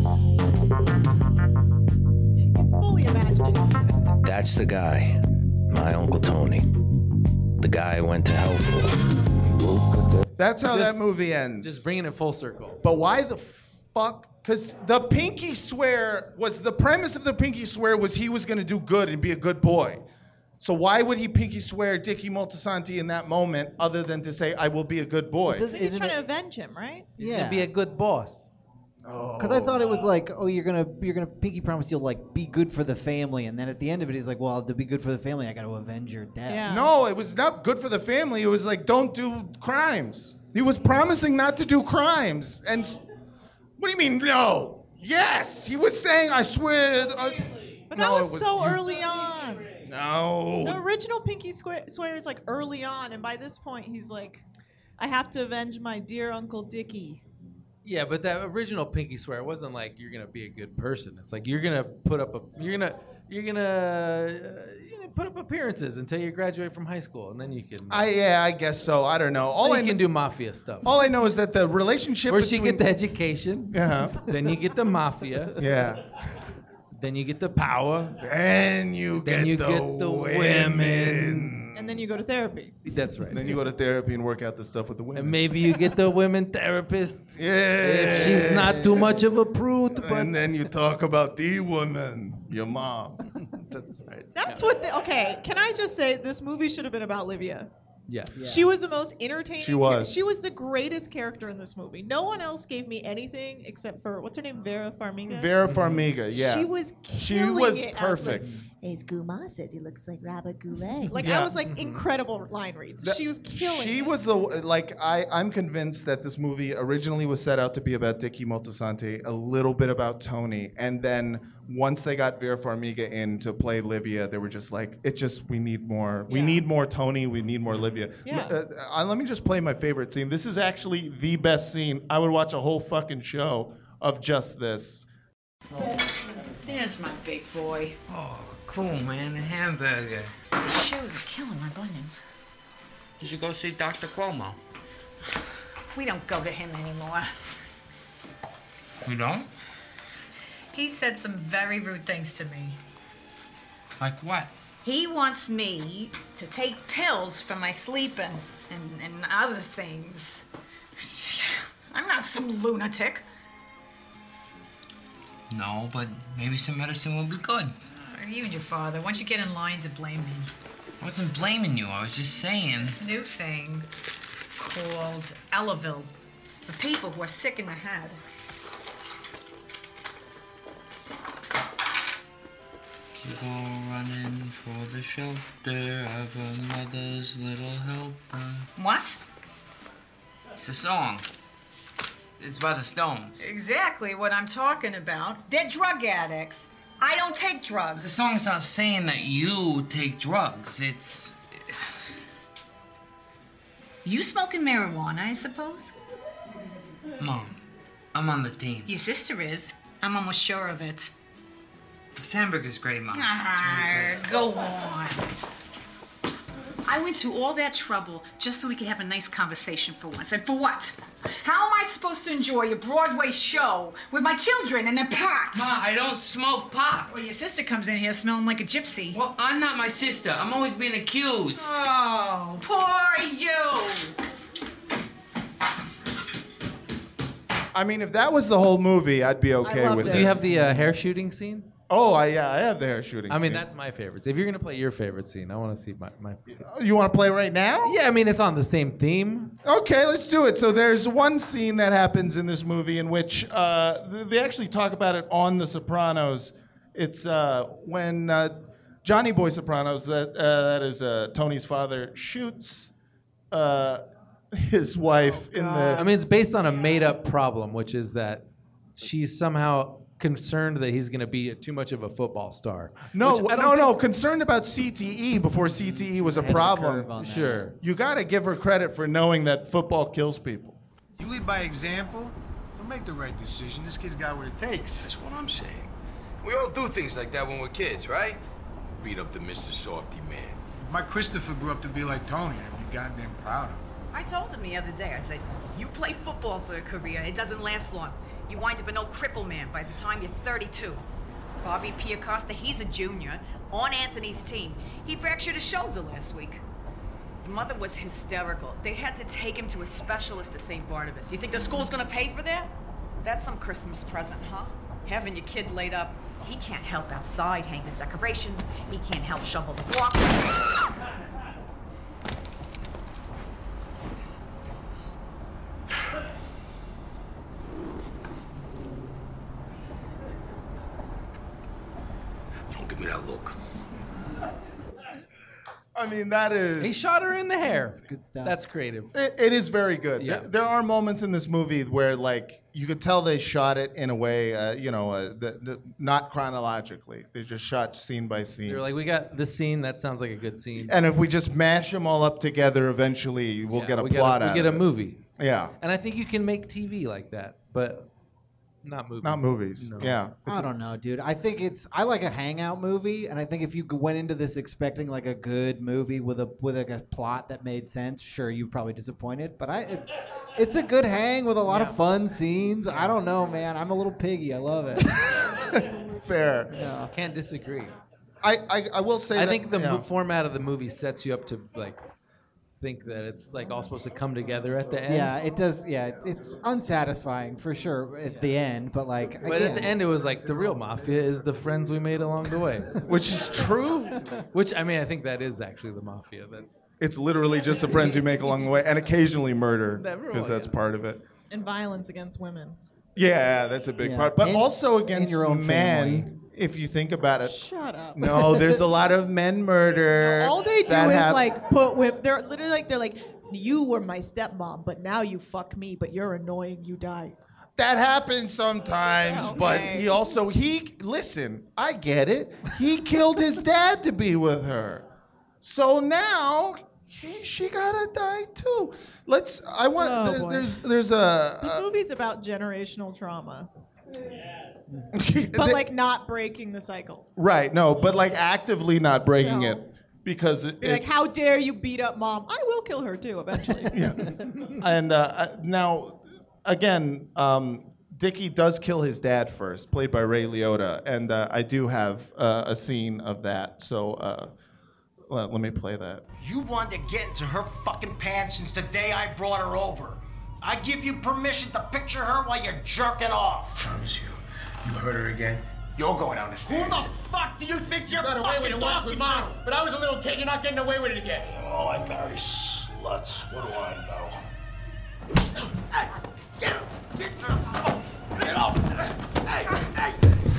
He's fully imagining this. That's the guy, my Uncle Tony. The guy I went to hell for. That's how Just- that movie ends. Just bringing it full circle. But why the fuck? Because the pinky swear was the premise of the pinky swear was he was going to do good and be a good boy. So why would he pinky swear Dickie Moltisanti in that moment other than to say, I will be a good boy? He's trying to avenge him, right? He's gonna be a good boss. Because I thought it was like, oh, you're gonna pinky promise you'll like be good for the family, and then at the end of it, he's like, well, to be good for the family, I got to avenge your death. No, it was not good for the family. It was like, don't do crimes. He was promising not to do crimes. And what do you mean, no? Yes, he was saying, I swear. But that was so early on. No. The original Pinky Swear is like early on, and by this point, he's like, I have to avenge my dear Uncle Dickie. Yeah, but that original pinky swear wasn't like you're gonna be a good person. It's like you're gonna put up put up appearances until you graduate from high school, and then you can. I guess so. I don't know. All I can do mafia stuff. All I know is that the relationship. First, you between, get the education. Yeah. Then you get the mafia. Yeah. Then you get the power. Then you get the women. And then you go to therapy. That's right. Then you go to therapy and work out the stuff with the women. And maybe you get the women therapist. Yeah. If she's not too much of a prude. But And then you talk about the woman, your mom. That's right. That's what. Okay, can I just say this movie should have been about Livia? Yes. She was the most entertaining. She was. She was the greatest character in this movie. No one else gave me anything except for what's her name, Vera Farmiga. Vera Farmiga, yeah. She was She killing was it as perfect. His Guma says he looks like Robert Goulet. Like Yeah. I was like incredible line reads. She was killing. She it. was the like I'm convinced that this movie originally was set out to be about Dickie Moltisanti, a little bit about Tony, and then once they got Vera Farmiga in to play Livia, they were just like, we need more. We need more Tony. We need more Livia. Yeah. Let me just play my favorite scene. This is actually the best scene. I would watch a whole fucking show of just this. There's my big boy. Oh, cool, man. A hamburger. These shoes are killing my bunions. You should go see Dr. Cuomo. We don't go to him anymore. You don't? He said some very rude things to me. Like what? He wants me to take pills for my sleeping and other things. I'm not some lunatic. No, but maybe some medicine will be good. You and your father. Once you get in line to blame me. I wasn't blaming you. I was just saying. This new thing called Ellaville. For people who are sick in the head. You go running for the shelter of a mother's little helper. What? It's a song. It's by the Stones. Exactly what I'm talking about. They're drug addicts. I don't take drugs. The song's not saying that you take drugs. It's... You smoking marijuana, I suppose? Mom, I'm on the team. Your sister is. I'm almost sure of it. This hamburger's great, Mom. Go on. I went to all that trouble just so we could have a nice conversation for once. And for what? How am I supposed to enjoy a Broadway show with my children and their pot? Ma, I don't smoke pot. Well, your sister comes in here smelling like a gypsy. Well, I'm not my sister. I'm always being accused. Oh, poor you. I mean, if that was the whole movie, I'd be okay with it. Do you have the hair shooting scene? Oh, I have the hair shooting I mean, scene. that's my favorite. If you're going to play your favorite scene, I want to see my... You want to play right now? Yeah, I mean, it's on the same theme. Okay, let's do it. So there's one scene that happens in this movie in which they actually talk about it on The Sopranos. It's when Johnny Boy Sopranos, that is Tony's father, shoots his wife in the... I mean, it's based on a made-up problem, which is that she's somehow concerned that he's going to be too much of a football star. No, concerned about CTE before CTE was a problem. Sure. You got to give her credit for knowing that football kills people. You lead by example, you'll make the right decision. This kid's got what it takes. That's what I'm saying. We all do things like that when we're kids, right? Beat up the Mr. Softy man. My Christopher grew up to be like Tony. I'd be goddamn proud of him. I told him the other day, I said, you play football for a career, it doesn't last long. You wind up an old cripple man by the time you're 32. Bobby Piacosta, he's a junior, on Anthony's team. He fractured his shoulder last week. The mother was hysterical. They had to take him to a specialist at St. Barnabas. You think the school's gonna pay for that? That's some Christmas present, huh? Having your kid laid up. He can't help outside hang the decorations. He can't help shovel the walk. Give me that look. I mean, that is... He shot her in the hair. That's good stuff. That's creative. It is very good. Yeah. There are moments in this movie where, like, you could tell they shot it in a way, not chronologically. They just shot scene by scene. They're like, we got this scene. That sounds like a good scene. And if we just mash them all up together, eventually we'll get a plot out of it. We'll get a movie. Yeah. And I think you can make TV like that, but not movies. Not movies. No. Yeah. I don't know, dude. I think I like a hangout movie, and I think if you went into this expecting like a good movie with like a plot that made sense, sure, you're probably disappointed. But it's a good hang with a lot of fun scenes. I don't know, man. I'm a little piggy. I love it. Fair. Yeah. Can't disagree. I will say I that, think the format of the movie sets you up to like think that it's like all supposed to come together at the end. Yeah, it does. Yeah, it's unsatisfying for sure at the end, but like. But at the end, it was like the real mafia is the friends we made along the way, which is true. Which I mean, I think that is actually the mafia. It's literally just the friends you make along the way, and occasionally murder, because that's part of it. And violence against women. Yeah, that's a big part, but also against your own men. family. If you think about it. Shut up. No, there's a lot of men murder. All they do is like put whip. They're literally like, you were my stepmom, but now you fuck me, but you're annoying. You die. That happens sometimes, but listen, I get it. He killed his dad to be with her. So now she gotta die too. There's This movie's about generational trauma. But like not breaking the cycle. Right, no, but like actively not breaking it because Be like, how dare you beat up mom? I will kill her too eventually. Yeah. And now, again, Dickie does kill his dad first, played by Ray Liotta, and I do have a scene of that. So let me play that. You wanted to get into her fucking pants since the day I brought her over. I give you permission to picture her while you're jerking off. Promise you. You hurt her again? You're going down the stairs. Who the fuck do you think you're fucking talking to? But I was a little kid. You're not getting away with it again. Oh, I marry sluts. What do I know? Hey, get up! Get up! Get up! Hey, hey!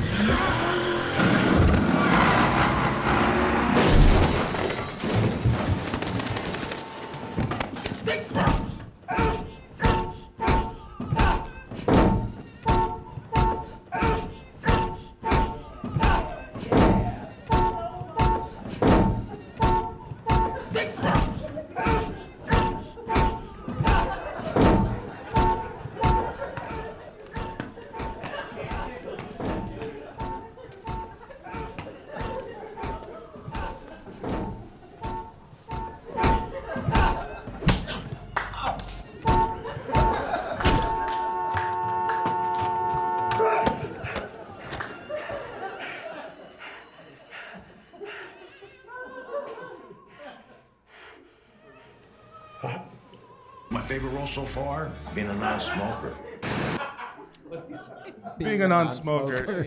My favorite role so far, being a non-smoker. Being a non-smoker.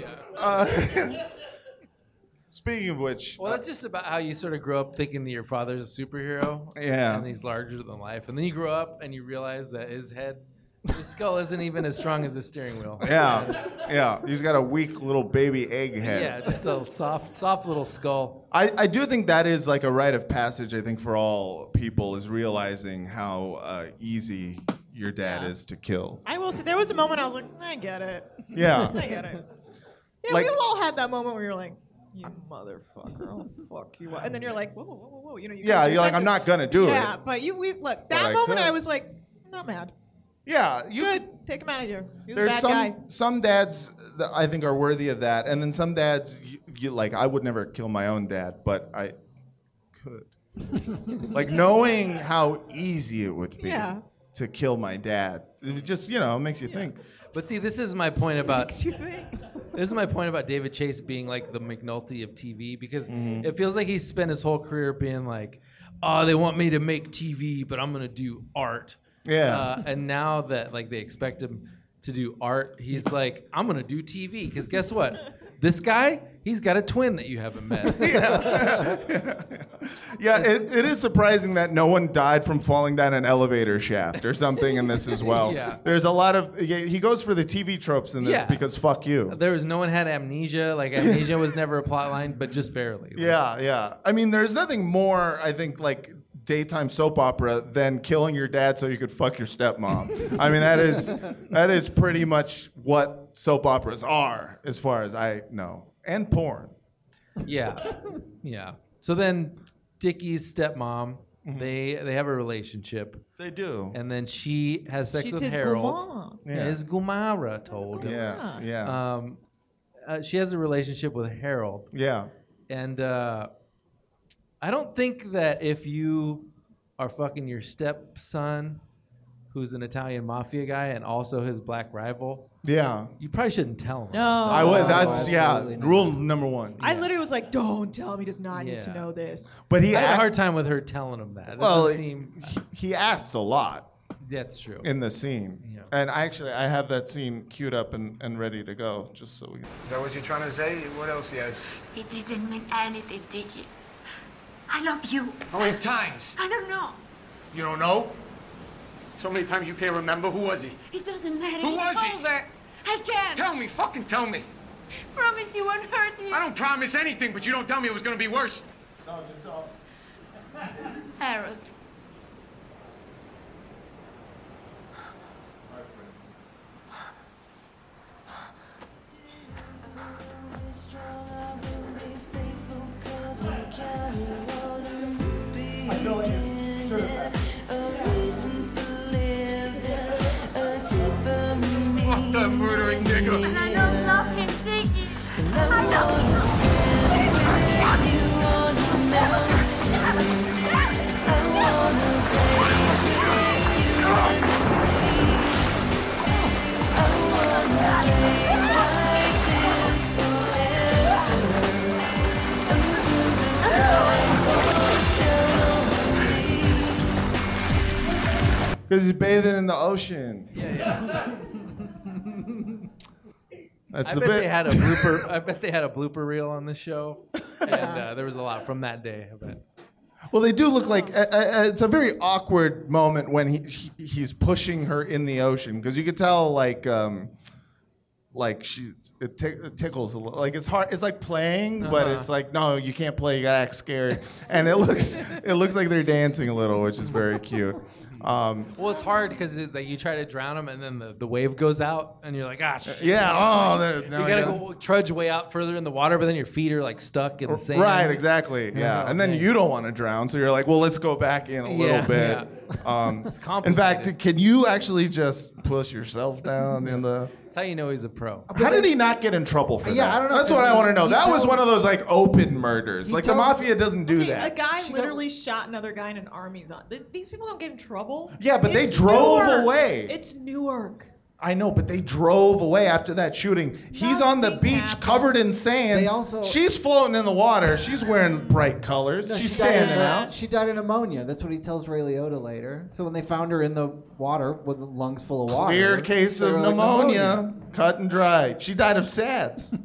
Speaking of which, Well, it's just about how you sort of grow up thinking that your father's a superhero. Yeah. And he's larger than life. And then you grow up and you realize that his skull isn't even as strong as his steering wheel. yeah, he's got a weak little baby egg head. Yeah, just a soft little skull. I do think that is like a rite of passage, I think, for all people, is realizing how easy your dad is to kill. I will say, there was a moment I was like, I get it. Yeah. I get it. Yeah, Like- we've all had that moment where you're like, you motherfucker, I'll fuck you up. And then you're like, whoa, whoa, whoa, whoa. You know, you Yeah, get your you're like, I'm senses. not gonna do it. Yeah, but look, that I moment could. I was like, not mad. Yeah, Good, take him out of here. You're the There's bad guy. some dads that I think are worthy of that, and then some dads, you like, I would never kill my own dad, but I could. Like knowing how easy it would be Yeah. to kill my dad, it just makes you think. But see, this is my point about. Makes you think. This is my point about David Chase being like the McNulty of TV, because Mm-hmm. it feels like he's spent his whole career being like, oh, they want me to make TV, but I'm gonna do art. Yeah. And now that like they expect him to do art, he's like, I'm gonna do TV, because guess what? This guy, he's got a twin that you haven't met. Yeah, it is surprising that no one died from falling down an elevator shaft or something in this as well. Yeah. There's a lot of he goes for the TV tropes in this Yeah. because fuck you. There was no one had amnesia. Like amnesia was never a plot line, but just barely. Like, Yeah. I mean, there's nothing more, I think, like daytime soap opera than killing your dad so you could fuck your stepmom. I mean, that is pretty much what soap operas are, as far as I know, and porn. Yeah. Yeah. So then Dickie's stepmom, they have a relationship. They do. And then she has sex She's with his Harold. guma. Yeah. His Gumara told him. Yeah. She has a relationship with Harold. Yeah. And I don't think that if you are fucking your stepson, who's an Italian mafia guy and also his black rival, Yeah. you probably shouldn't tell him. No. I would. That's absolutely not. rule number one. I literally was like, don't tell him, he does not need to Yeah. know this. But he I had a act- hard time with her telling him that. It well, doesn't seem. he asked a lot That's true. in the scene, Yeah. and I have that scene queued up and ready to go, just so we. Is that what you're trying to say? What else he has? It didn't mean anything, Dickie. I love you. How many times? I don't know. You don't know? So many times you can't remember? Who was he? It doesn't matter. Who was it's he? over. I can't. Tell me, fucking tell me. Promise you won't hurt me. I don't promise anything, but you don't tell me it was gonna be worse. No, just don't. Harold. Fuck that murdering nigga. And I don't love him, Dickie. I love him. Because he's bathing in the ocean. That's I the bet bit. they had a blooper. I bet they had a blooper reel on this show, and there was a lot from that day. I bet. Well, they do look like it's a very awkward moment when he's pushing her in the ocean because you could tell it tickles a little. Like it's hard. It's like playing, but it's like no, you can't play. You gotta act scared, and it looks like they're dancing a little, which is very cute. Well, it's hard because you try to drown them, and then the wave goes out, and you're like, shit. Yeah. Oh, you gotta go trudge way out further in the water, but then your feet are like stuck in the sand. Right. Exactly. Yeah. And then you don't want to drown, so you're like, well, let's go back in a little bit. Yeah. It's complicated. In fact, can you actually just push yourself down in the? That's how you know he's a pro. How did he not get in trouble for that? I don't know. That's what I want to know. That was one of those like open murders. Like the tells- mafia doesn't do A that. guy literally shot another guy in an army zone. These people don't get in trouble. Yeah, but they It's drove Newark. away. It's Newark. I know, but they drove away after that shooting. He's on the beach covered in sand. They also- She's floating in the water. She's wearing bright colors. No, She's she died standing in- out. She died of pneumonia. That's what he tells Ray Liotta later. So when they found her in the water with the lungs full of water. Clear case they of were like, pneumonia. Cut and dry. She died of SADS.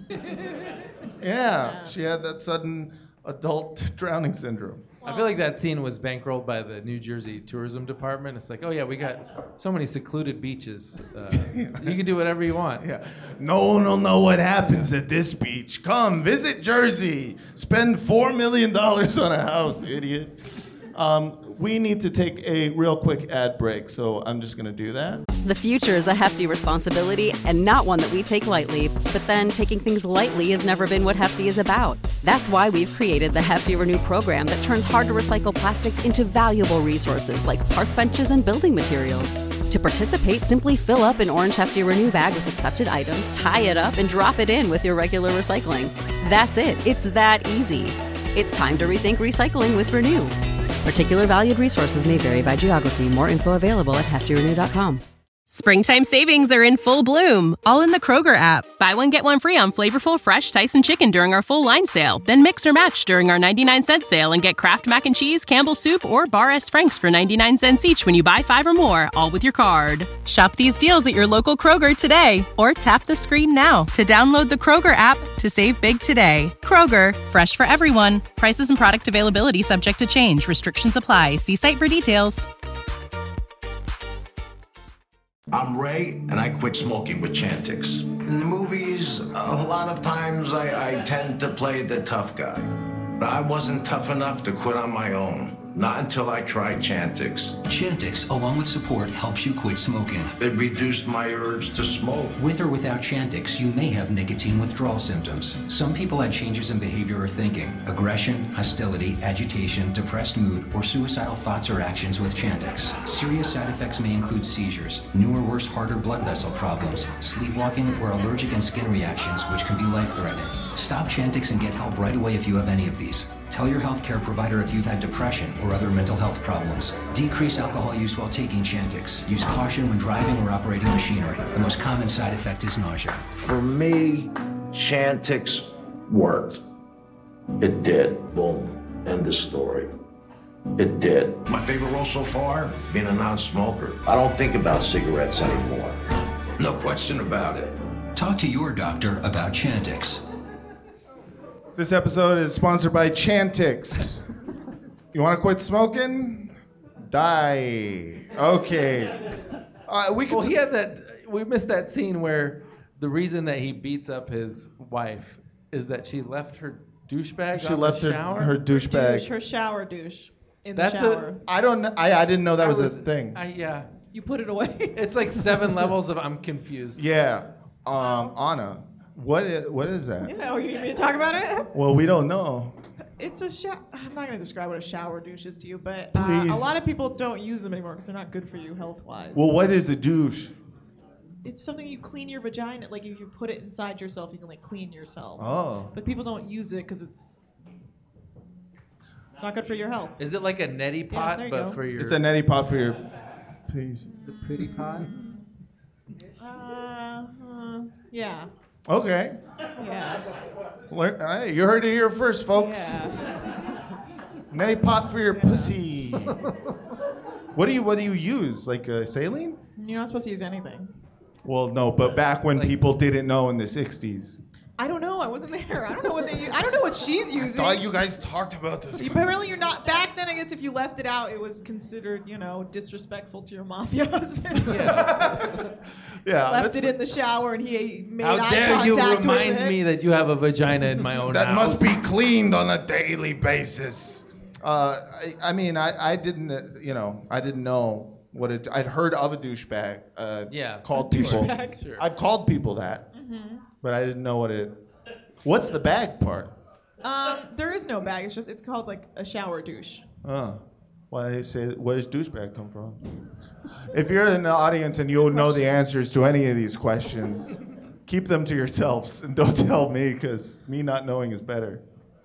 Yeah, she had that sudden adult drowning syndrome. I feel like that scene was bankrolled by the New Jersey Tourism Department. It's like, oh yeah, we got so many secluded beaches. You can do whatever you want. Yeah. No one will know what happens at this beach. Come visit Jersey. Spend $4 million on a house, idiot. We need to take a real quick ad break, so I'm just going to do that. The future is a hefty responsibility and not one that we take lightly. But then taking things lightly has never been what Hefty is about. That's why we've created the Hefty Renew program that turns hard-to-recycle plastics into valuable resources like park benches and building materials. To participate, simply fill up an orange Hefty Renew bag with accepted items, tie it up, and drop it in with your regular recycling. That's it. It's that easy. It's time to rethink recycling with Renew. Particular valued resources may vary by geography. More info available at heftyrenew.com. Springtime savings are in full bloom, all in the Kroger app. Buy one, get one free on flavorful, fresh Tyson chicken during our full line sale. Then mix or match during our 99-cent sale and get Kraft Mac and Cheese, Campbell's Soup, or Bar S. Frank's for 99 cents each when you buy 5 or more, all with your card. Shop these deals at your local Kroger today, or tap the screen now to download the Kroger app to save big today. Kroger, fresh for everyone. Prices and product availability subject to change. Restrictions apply. See site for details. I'm Ray, and I quit smoking with Chantix. In the movies, a lot of times I tend to play the tough guy. But I wasn't tough enough to quit on my own. Not until I tried Chantix. Chantix, along with support, helps you quit smoking. It reduced my urge to smoke. With or without Chantix, you may have nicotine withdrawal symptoms. Some people had changes in behavior or thinking, aggression, hostility, agitation, depressed mood, or suicidal thoughts or actions with Chantix. Serious side effects may include seizures, new or worse heart or blood vessel problems, sleepwalking, or allergic and skin reactions, which can be life-threatening. Stop Chantix and get help right away if you have any of these. Tell your healthcare provider if you've had depression or other mental health problems. Decrease alcohol use while taking Chantix. Use caution when driving or operating machinery. The most common side effect is nausea. For me, Chantix worked. It did. Boom. End of story. It did. My favorite role so far? Being a non-smoker. I don't think about cigarettes anymore. No question about it. Talk to your doctor about Chantix. This episode is sponsored by Chantix. You want to quit smoking? Die. Okay. We missed that scene where the reason that he beats up his wife is that she left her douchebag. She left the shower? her douchebag. Her shower douche in That's the shower. I don't know. I didn't know that was a thing. Yeah. You put it away. It's like 7 levels of I'm confused. Yeah. Anna, what is that? Yeah, you need me to talk about it? Well, we don't know. It's a shower. I'm not going to describe what a shower douche is to you, but Please. a lot of people don't use them anymore because they're not good for you health-wise. Well, what is a douche? It's something you clean your vagina. Like if you put it inside yourself, you can like clean yourself. Oh. But people don't use it because it's not good for your health. Is it like a neti pot, there you but go. for your... It's a neti pot for your... Please. The pretty pot? Yeah. Okay. Yeah. Hey, you heard it here first, folks. Neti pot for your pussy. What do you use? Like saline? You're not supposed to use anything. Well, no, but back when people didn't know in the 60s. I don't know. I wasn't there. I don't know what they use. I don't know what she's using. I thought you guys talked about this. Apparently you're not. Back then, I guess if you left it out, it was considered, disrespectful to your mafia husband. Yeah. Left it in the shower and he made How eye dare you contact with remind it. me that you have a vagina in my own That house? must be cleaned on a daily basis. I didn't, I didn't know what it. I'd heard of a douchebag. Called people. Douchebag. Sure. I've called people that, but I didn't know what it. What's the bag part? There is no bag. It's called like a shower douche. Oh, why where does douchebag come from? If you're in the audience and you'll know the answers to any of these questions, keep them to yourselves and don't tell me, because me not knowing is better.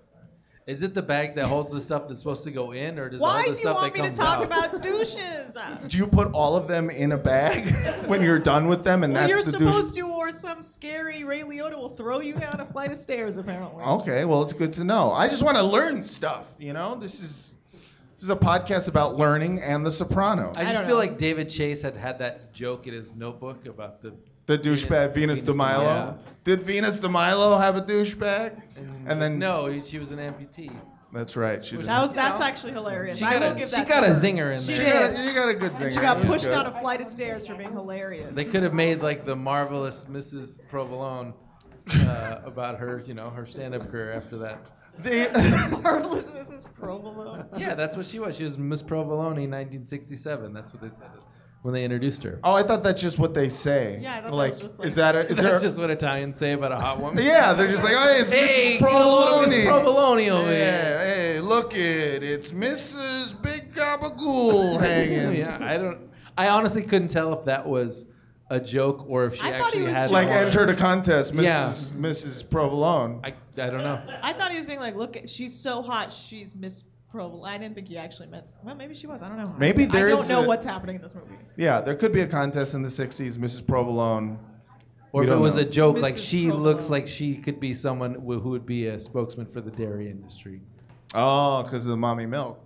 Is it the bag that holds the stuff that's supposed to go in, or does Why all the do you stuff want that me to comes talk out? about douches? Do you put all of them in a bag when you're done with them, and Well, that's you're the douche? supposed to, or some scary Ray Liotta will throw you down a flight of stairs, apparently. Okay, well, it's good to know. I just want to learn stuff, This is a podcast about learning and The Sopranos. I just feel like David Chase had that joke in his notebook about the douchebag Venus de Milo. Yeah. Did Venus de Milo have a douchebag? And then no, she was an amputee. That's right. She That's actually hilarious. She I got will a- give she that got to a her. zinger in She there. did. You got a good zinger. And she got It was pushed good. down a flight of stairs for being hilarious. They could have made like the marvelous Mrs. Provolone about her, her stand-up career after that. Marvelous Mrs. Provolone. Yeah, that's what she was. She was Miss Provolone in 1967. That's what they said when they introduced her. Oh, I thought that's just what they say. Yeah, I thought like, that was just like... is that is there? That's just what Italians say about a hot woman. Yeah, they're just like, oh, it's Hey, Mrs. Provolone. Miss Provolone over Yeah, hey, look it's Mrs. Big Gabagool hanging. Yeah, I honestly couldn't tell if that was a joke or if she I thought he actually was had just- Like more. entered a contest, Yeah. Mrs. Provolone. I don't know. I thought he was being like, look, she's so hot, she's Miss Provolone. I didn't think he actually meant... Well, maybe she was. I don't know. Maybe I there don't is know a- what's happening in this movie. Yeah, there could be a contest in the 60s, Mrs. Provolone. Or We if it don't was know. a joke, like Mrs. she Provolone. looks like she could be someone who would be a spokesman for the dairy industry. Oh, because of the mommy milk.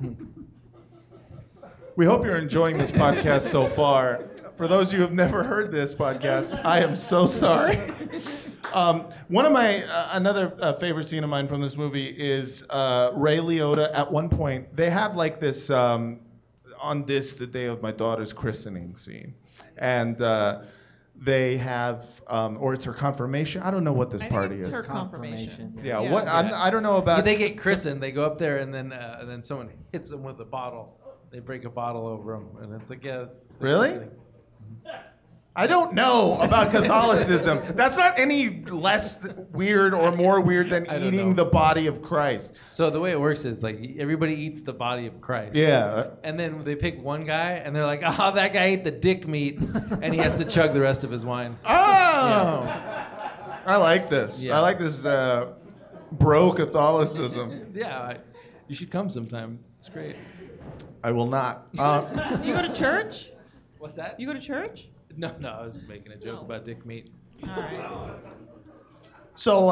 We hope you're enjoying this podcast so far. For those of you who have never heard this podcast, I am so sorry. One of my another favorite scene of mine from this movie is Ray Liotta. At one point, they have like this on the day of my daughter's christening scene, and they have or it's her confirmation. I don't know what this I party think it's is. her confirmation. Yeah, what I don't know about. They get christened. They go up there, and then someone hits them with a bottle. They break a bottle over them, and it's like, yeah. It's Really? christening. I don't know about Catholicism. That's not any less weird or more weird than I don't eating know. the body of Christ. So the way it works is like everybody eats the body of Christ. Yeah. And then they pick one guy, and they're like, "Oh, that guy ate the dick meat," and he has to chug the rest of his wine. Oh, I like this. Yeah. I like this bro Catholicism. Yeah, you should come sometime. It's great. I will not. You go to church? What's that? You go to church? No, I was just making a joke about dick meat. All right. So,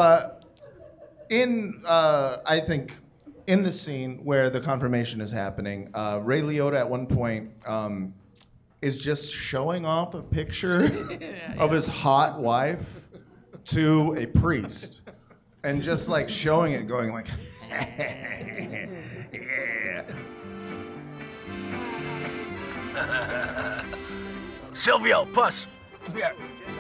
I think in the scene where the confirmation is happening, Ray Liotta at one point is just showing off a picture of his hot wife to a priest, and just like showing it, going like, yeah. Silvio, puss. Here.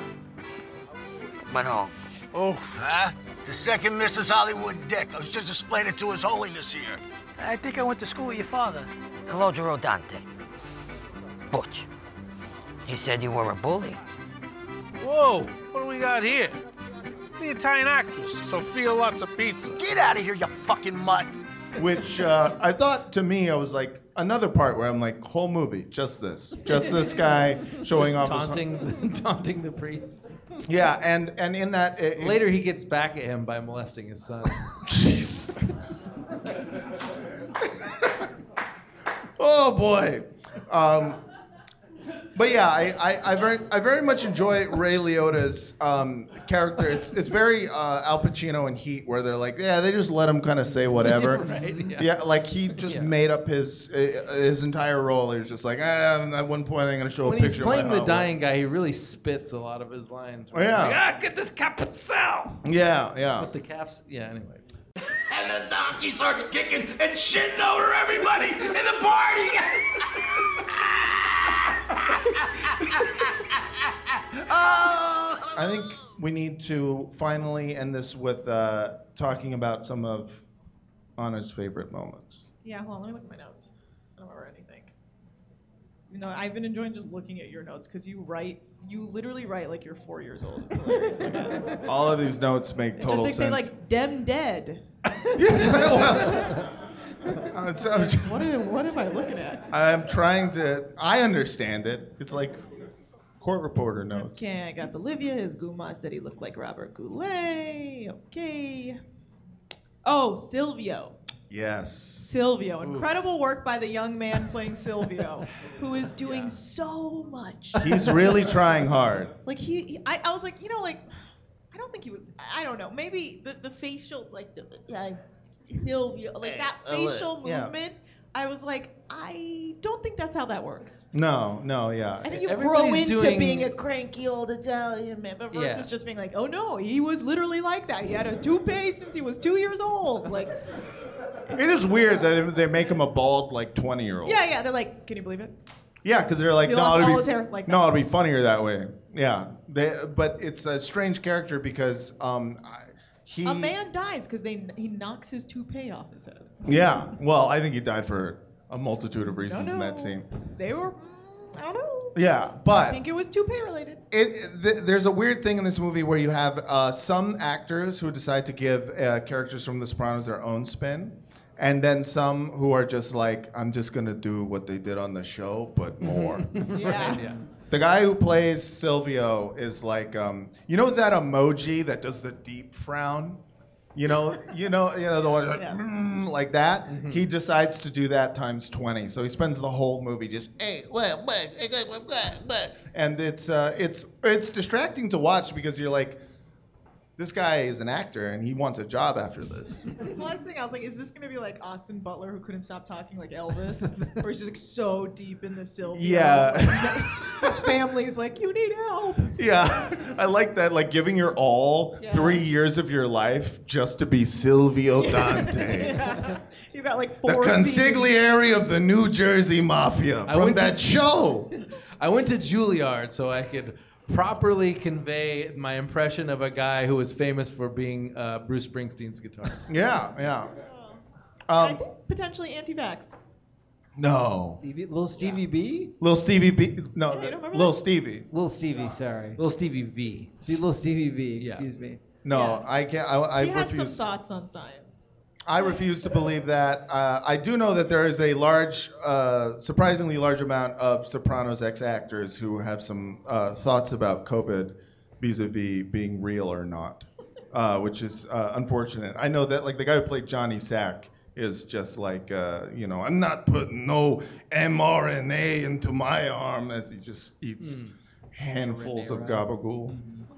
Bueno. Oh, huh? The second Mrs. Hollywood Dick. I was just explaining to His Holiness here. I think I went to school with your father. Claudio Dante. Butch. He said you were a bully. Whoa, what do we got here? The Italian actress, Sophia Lots of Pizza. Get out of here, you fucking mutt. Which I thought, to me, I was like, another part where I'm like, whole movie, just this guy showing Just off taunting the priest. Yeah, and in that Later he gets back at him by molesting his son. Jeez. But yeah, I very much enjoy Ray Liotta's character. It's very Al Pacino in Heat, where they're like, yeah, they just let him kind of say whatever. Right, yeah. Yeah, like he just made up his entire role. He was just like, at one point I'm going to show When a he's picture playing of my the dying guy, he really spits a lot of his lines. Oh, yeah. Like, get this capuzzo! Yeah. With the calves. Yeah, anyway. And the donkey starts kicking and shitting over everybody in the party. I think we need to finally end this with talking about some of Anna's favorite moments. Yeah, hold on, let me look at my notes. I don't remember anything. You know, I've been enjoying just looking at your notes because you literally write like you're 4 years old. It's hilarious. All of these notes make It total just sense. say like "dem dead." What am I looking at? I'm trying to. I understand it. It's like court reporter notes. Okay, I got Olivia. His Guma said he looked like Robert Goulet. Okay. Oh, Silvio. Yes. Silvio. Incredible work by the young man playing Silvio, who is doing so much. He's really trying hard. Like I was like, like, I don't think he was. I don't know. Maybe the facial, like Silvio, like that facial yeah. movement. I was like, I don't think that's how that works. No, yeah. I think you Everybody's grow into doing- being a cranky old Italian man, but versus Yeah. just being like, oh no, he was literally like that. He had a toupee since he was 2 years old. Like, It is weird that they make him a bald, like, 20-year-old. yeah. They're like, can you believe it? Yeah, because they're like, He no, lost it'll all be, his hair like that. no, it'll be funnier that way. Yeah, but it's a strange character because he. A man dies because he knocks his toupee off his head. Yeah, well, I think he died for a multitude of reasons in that scene. They were, I don't know. Yeah, I but think it was toupee related. there's a weird thing in this movie where you have some actors who decide to give characters from The Sopranos their own spin. And then some who are just like, I'm just going to do what they did on the show, but more. Yeah. The guy who plays Silvio is like, you know that emoji that does the deep frown? You know the one like that? He decides to do that times 20. So he spends the whole movie just, hey, what? And it's distracting to watch because you're like, this guy is an actor and he wants a job after this. Well, that's the thing. I was like, is this going to be like Austin Butler who couldn't stop talking like Elvis? Or he's just like so deep in the Silvio. Yeah. His family's like, you need help. Yeah, I like that, like giving your all 3 years of your life just to be Silvio Dante. Yeah. You've got like The 4 consigliere of the New Jersey Mafia from that show. I went to Juilliard so I could properly convey my impression of a guy who was famous for being Bruce Springsteen's guitarist. Yeah. I think potentially anti-vax. No. Little Stevie B? Little Stevie B. No, you don't remember Little that? Stevie. Little Stevie, sorry. Little Stevie V. See, Little Stevie V, Yeah. excuse me. No, I can't. I He had some refuse. thoughts on science. I refuse to believe that. I do know that there is a surprisingly large amount of Sopranos ex-actors who have some thoughts about COVID vis-a-vis being real or not, which is unfortunate. I know that like the guy who played Johnny Sack is just like, I'm not putting no mRNA into my arm as he just eats handfuls of gabagool.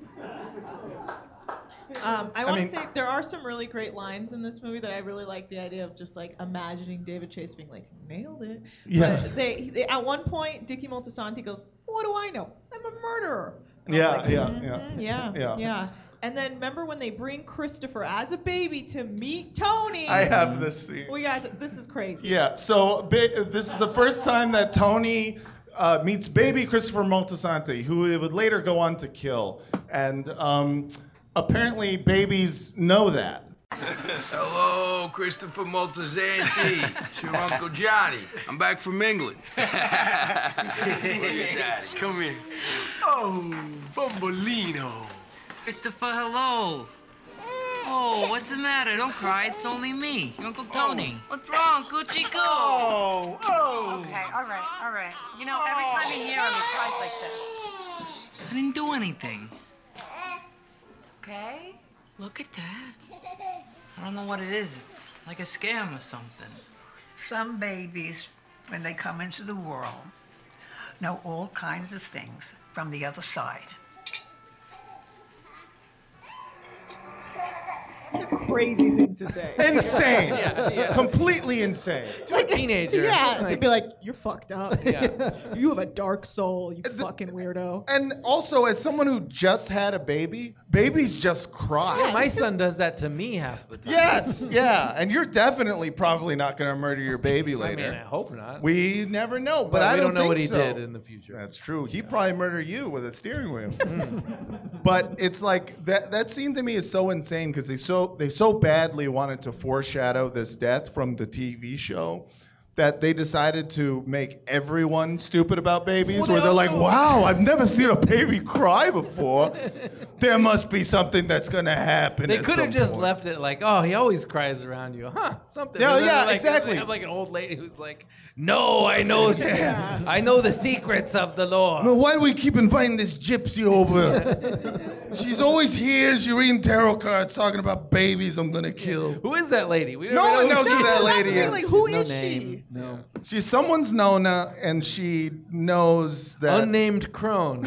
I want to say there are some really great lines in this movie that I really like the idea of just like imagining David Chase being like, nailed it. Yeah. But they at one point, Dickie Moltisanti goes, what do I know? I'm a murderer. And I Yeah, was like, yeah. yeah. And then remember when they bring Christopher as a baby to meet Tony? I have this scene. This is crazy. Yeah, so this is the first time that Tony meets baby Christopher Moltisanti, who he would later go on to kill. And apparently babies know that. Hello, Christopher Moltisanti. It's your Uncle Johnny. I'm back from England. Look at Daddy. Come here. Oh, Bumbolino. Christopher, hello. Oh, what's the matter? Don't cry. It's only me, your Uncle Tony. What's wrong, Gucci? Go. Oh. Okay, all right. You know, every time you hear him, he cries like this. I didn't do anything. Okay? Look at that. I don't know what it is. It's like a scam or something. Some babies, when they come into the world, know all kinds of things from the other side. It's a crazy thing to say. Insane. Completely insane. To a teenager. Yeah, to be like, you're fucked up. Yeah. You have a dark soul, you fucking weirdo. And also, as someone who just had a baby, babies just cry. Yeah, my son does that to me half the time. Yes, yeah. And you're definitely probably not going to murder your baby later. I mean, I hope not. We never know, but Well, I we don't know think what he so. did in the future. That's true. He'd probably murder you with a steering wheel. But it's like that scene to me is so insane because they so badly wanted to foreshadow this death from the TV show that they decided to make everyone stupid about babies, Well, where they they're like, also- wow, I've never seen a baby cry before. There must be something that's going to happen. They at could have some just point." left it like, oh, he always cries around you. Huh, something. Yeah, And then, yeah, like, exactly. They have like an old lady who's like, no, I know I know the secrets of the law. No, why do we keep inviting this gypsy over? She's always here. She's reading tarot cards, talking about babies I'm going to kill. Who is that lady? We No one knows who that lady is. Like, who is she? No. She's someone's Nona, and she knows that. Unnamed crone.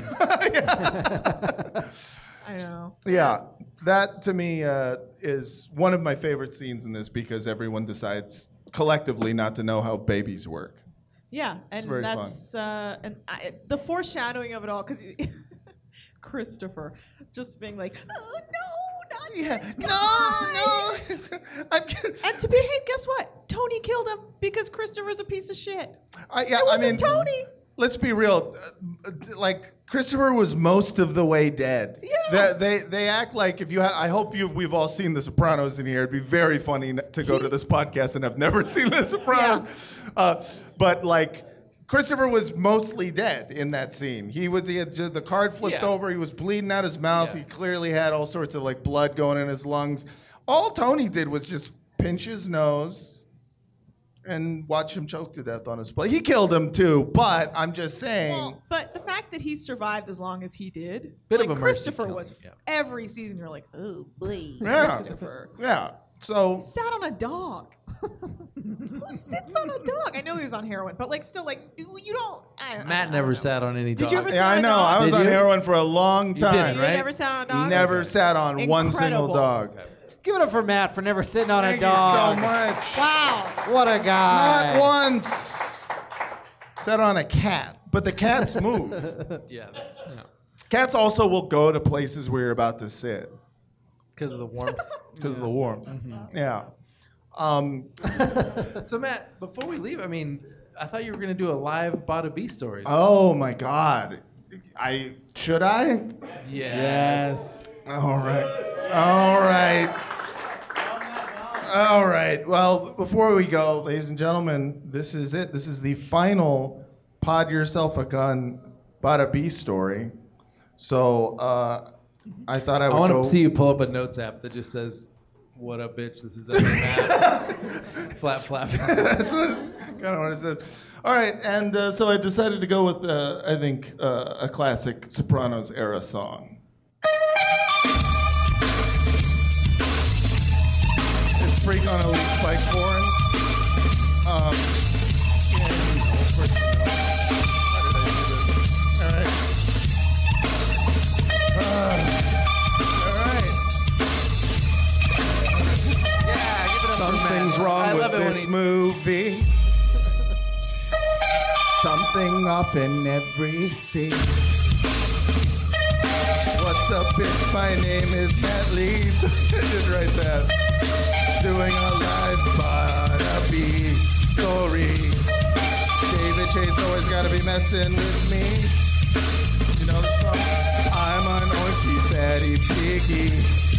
I know. Yeah, that to me is one of my favorite scenes in this because everyone decides collectively not to know how babies work. Yeah, and very that's the foreshadowing of it all, because Christopher just being like, oh no, not this guy. No. And to behave, guess what? Tony killed him because Christopher's a piece of shit. It wasn't Tony. Let's be real. Like Christopher was most of the way dead. Yeah. They act like if you. I hope we've all seen The Sopranos in here. It'd be very funny to go to this podcast and have never seen The Sopranos. But like. Christopher was mostly dead in that scene. He had the card flipped over. He was bleeding out his mouth. He clearly had all sorts of like blood going in his lungs. All Tony did was just pinch his nose and watch him choke to death on his plate. He killed him too, but I'm just saying. Well, but the fact that he survived as long as he did, Bit like of a mercy Christopher killing, was yeah. every season. You're like, oh boy, Yeah. Christopher. Yeah. So Sat on a dog. Who sits on a dog? I know he was on heroin, but like still, like you don't. Matt never sat on any dog. Did you ever sit yeah, on I a know. dog? I was Did on you? heroin for a long You time. didn't, You right? never sat on a dog? Never sat on one single Incredible. dog. Give it up for Matt for never sitting on Thank a dog. you so much. Wow. What a guy. Not once. Sat on a cat, but the cats move. Yeah, that's Cats also will go to places where you're about to sit because of the warmth. because of the warmth. Yeah. So Matt, before we leave, I mean, I thought you were going to do a live Bada B stories. Oh my God. Should I? Yes. All right. Well, before we go, ladies and gentlemen, this is it. This is the final Pod Yourself a Gun Bada B story. So I thought I would I want go. to see you pull up a notes app that just says, "What up, bitch? This is Matt." Flap, flap. That's what it's kind of what it says. All right, and so I decided to go with, I think, a classic Sopranos era song. It's Freak on Elite Spike Foreign. Yeah, of course you know. How did I do this? All right. Yeah, give it up for Matt. Something's wrong I with love it when this he- movie. Something off in every scene. What's up, bitch? My name is Matt Lee. I did write that. Doing a live Bada B story. David Chase always gotta be messing with me. You know the song? I'm an oinky fatty piggy.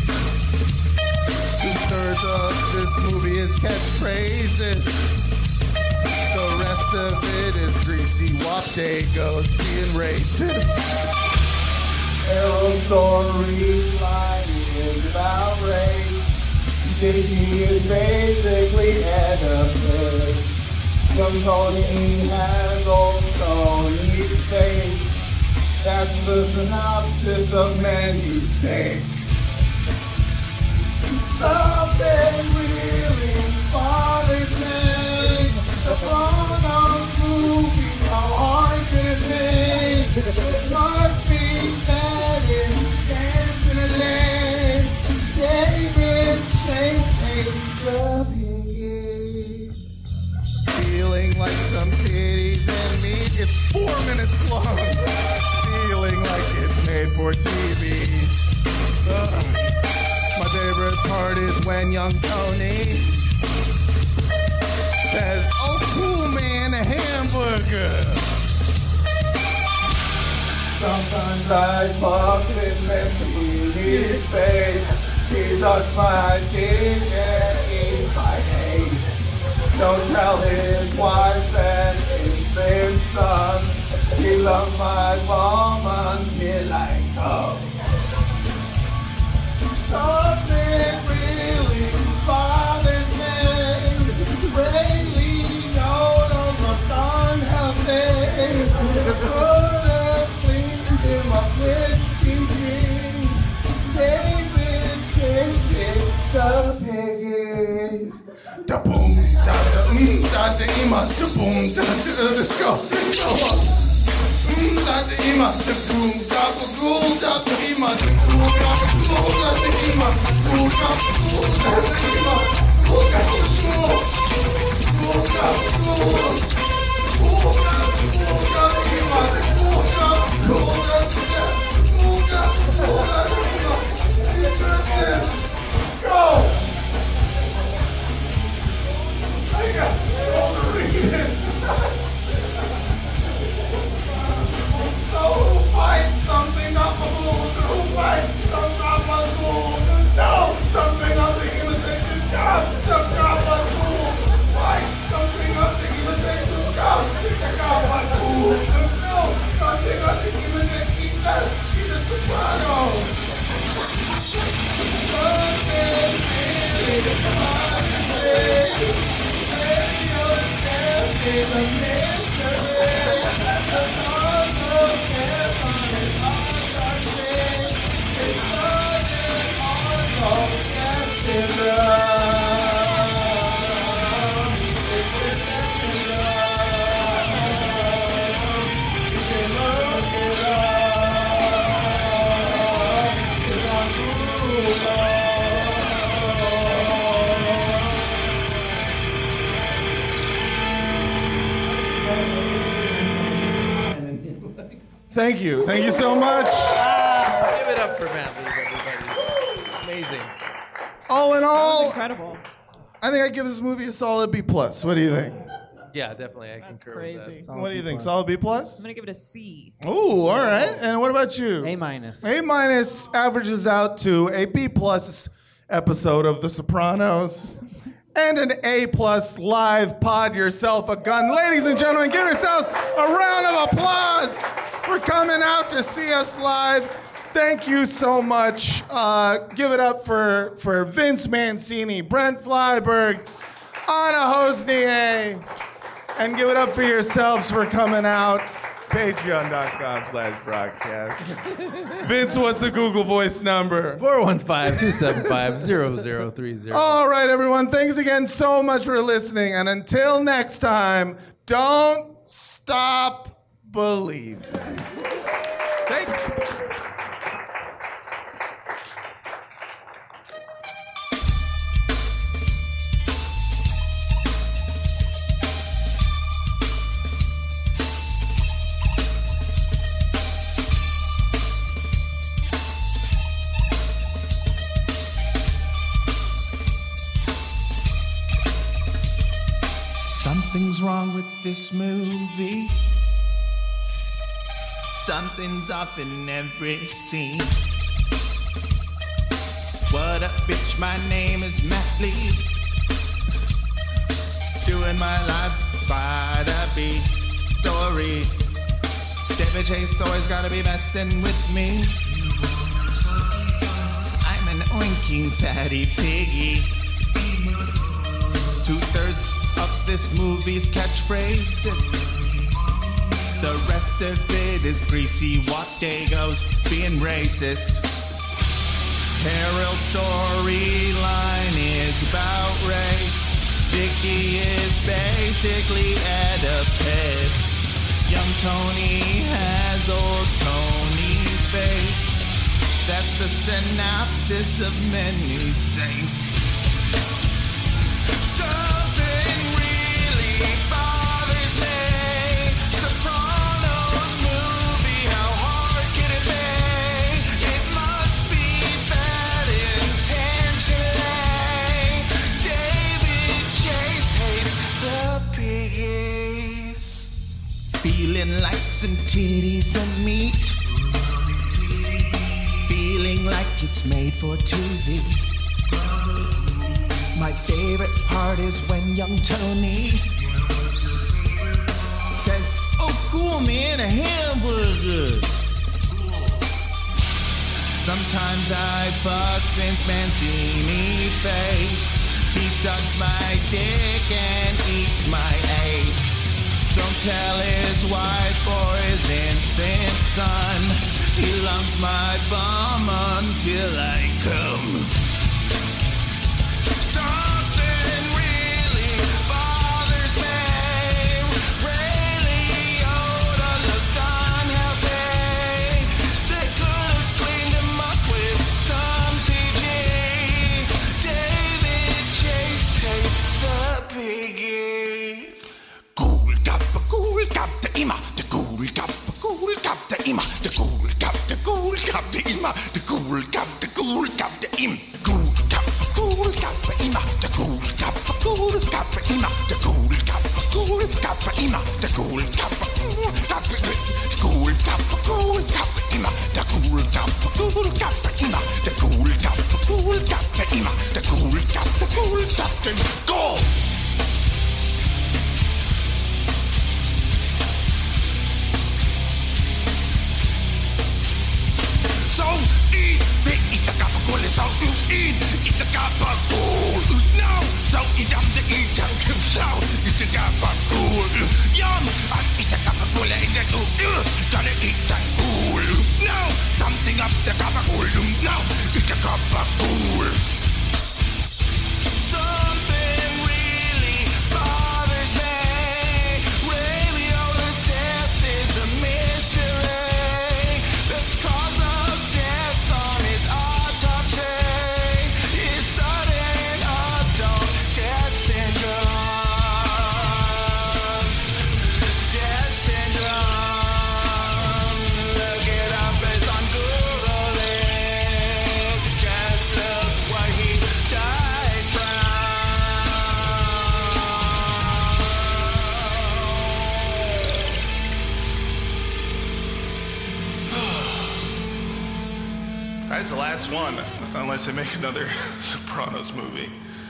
2/3 of this movie is catchphrases. The rest of it is greasy Wapdagos being racist. Errol's storyline is about race. Dickie is basically Oedipus. Young Tony has old Tony's face. That's the synopsis of Men You Say. Something really bothers me. The Sopranos movie haunted me. Must be that intentionally. David Chase hates the piggies. Feeling like some titties and meat. It's 4 minutes long. Feeling like it's made for TV. My favorite part is when young Tony says, "Oh, cool man, a hamburger." Sometimes I fuck with Mr. His face. He sucks my dick and eats my ace. Don't tell his wife and his son. He loves my mom until I come. Something really bothers me. Really, no, look unhealthy. Could have cleaned him up with CG. David chasing the piggies. Da boom, da da da ima, da boom, da da. This goes, da da ima, da boom, da cool, da da ima, da cool, da cool, da da ima, cool, da cool, da da ima, cool, da cool, cool, da cool, cool, da ima, cool, da cool, da cool, da ima. Interesting. Go. I got to read it. So who fights something up a bull? Who fights something up a bull? No, something up the imitation God. Some God a bull. Fight something up the imitation God. The God a bull. No, something up the imitation God. She's a soprano. Thank you. Thank you so much. Give it up for Matt Leaf, everybody. Amazing. All in all, That was incredible. I think I give this movie a solid B+. What do you think? Yeah, definitely. I That's concur crazy. with that. What do you think? Solid B+? I'm gonna give it a C. Oh, all right. And what about you? A-. A- averages out to a B+ episode of The Sopranos and an A+ live Pod Yourself a Gun. Ladies and gentlemen, give yourselves a round of applause for coming out to see us live. Thank you so much. Give it up for Vince Mancini, Brent Flyberg, Anna Hosnier, and give it up for yourselves for coming out. Patreon.com/broadcast. Vince, what's the Google Voice number? 415-275-0030. All right, everyone. Thanks again so much for listening. And until next time, don't stop believing. Thank you. Something's wrong with this movie. Something's off in everything. What up, bitch? My name is Matt Lee. Doing my life by the beat story. David Chase always gotta be messing with me. I'm an oinking fatty piggy. 2/3 of this movie's catchphrases. The rest of it is greasy Wategos being racist. Harold's storyline is about race. Vicky is basically Oedipus. young Tony has old Tony's face. That's the synopsis of many saints. Something really bothers me. Sopranos movie, how hard can it be? It must be bad intentionally. David Chase hates the piggies. Feeling like some titties and meat. Feeling like it's made for TV. My favorite part is when young Tony says, "Oh, cool, man, a hamburger." Sometimes I fuck Vince Mancini's face. He sucks my dick and eats my ace. Don't tell his wife or his infant son. He lumps my bum until I come. Something really bothers me. Ray Liotta looked unhealthy. They could have cleaned him up with some CG. David Chase hates the piggies. Cool cup the ima, the cool cup the ima, the cool cup the ima, the cool cup the im, cool cup the ima, the cool cup the ima, the cool cup the ima, the cool cup ima, the cool cup go. So eat the gabagool, so you eat the gabagool. No, so eat the so eat the gabagool. Yum, I eat the gabagool and the gonna eat the ghoul. No, something up the gabagool. No, eat the gabagool. Something really bothers me. Ray Liotta's death is a mystery. The cause of death on his autopsy is sudden adult death syndrome. Death syndrome. Look it up, it's on Google. Just look what he died That's the last one, unless they make another Sopranos movie.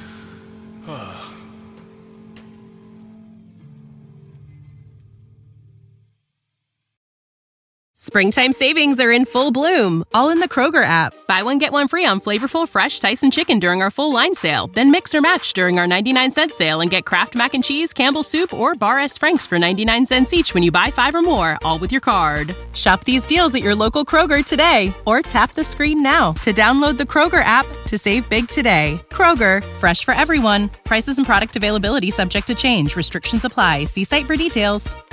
Springtime savings are in full bloom, all in the Kroger app. Buy one, get one free on flavorful, fresh Tyson chicken during our full line sale. Then mix or match during our 99-cent sale and get Kraft Mac and Cheese, Campbell's Soup, or Bar S. Frank's for 99 cents each when you buy 5 or more, all with your card. Shop these deals at your local Kroger today, or tap the screen now to download the Kroger app to save big today. Kroger, fresh for everyone. Prices and product availability subject to change. Restrictions apply. See site for details.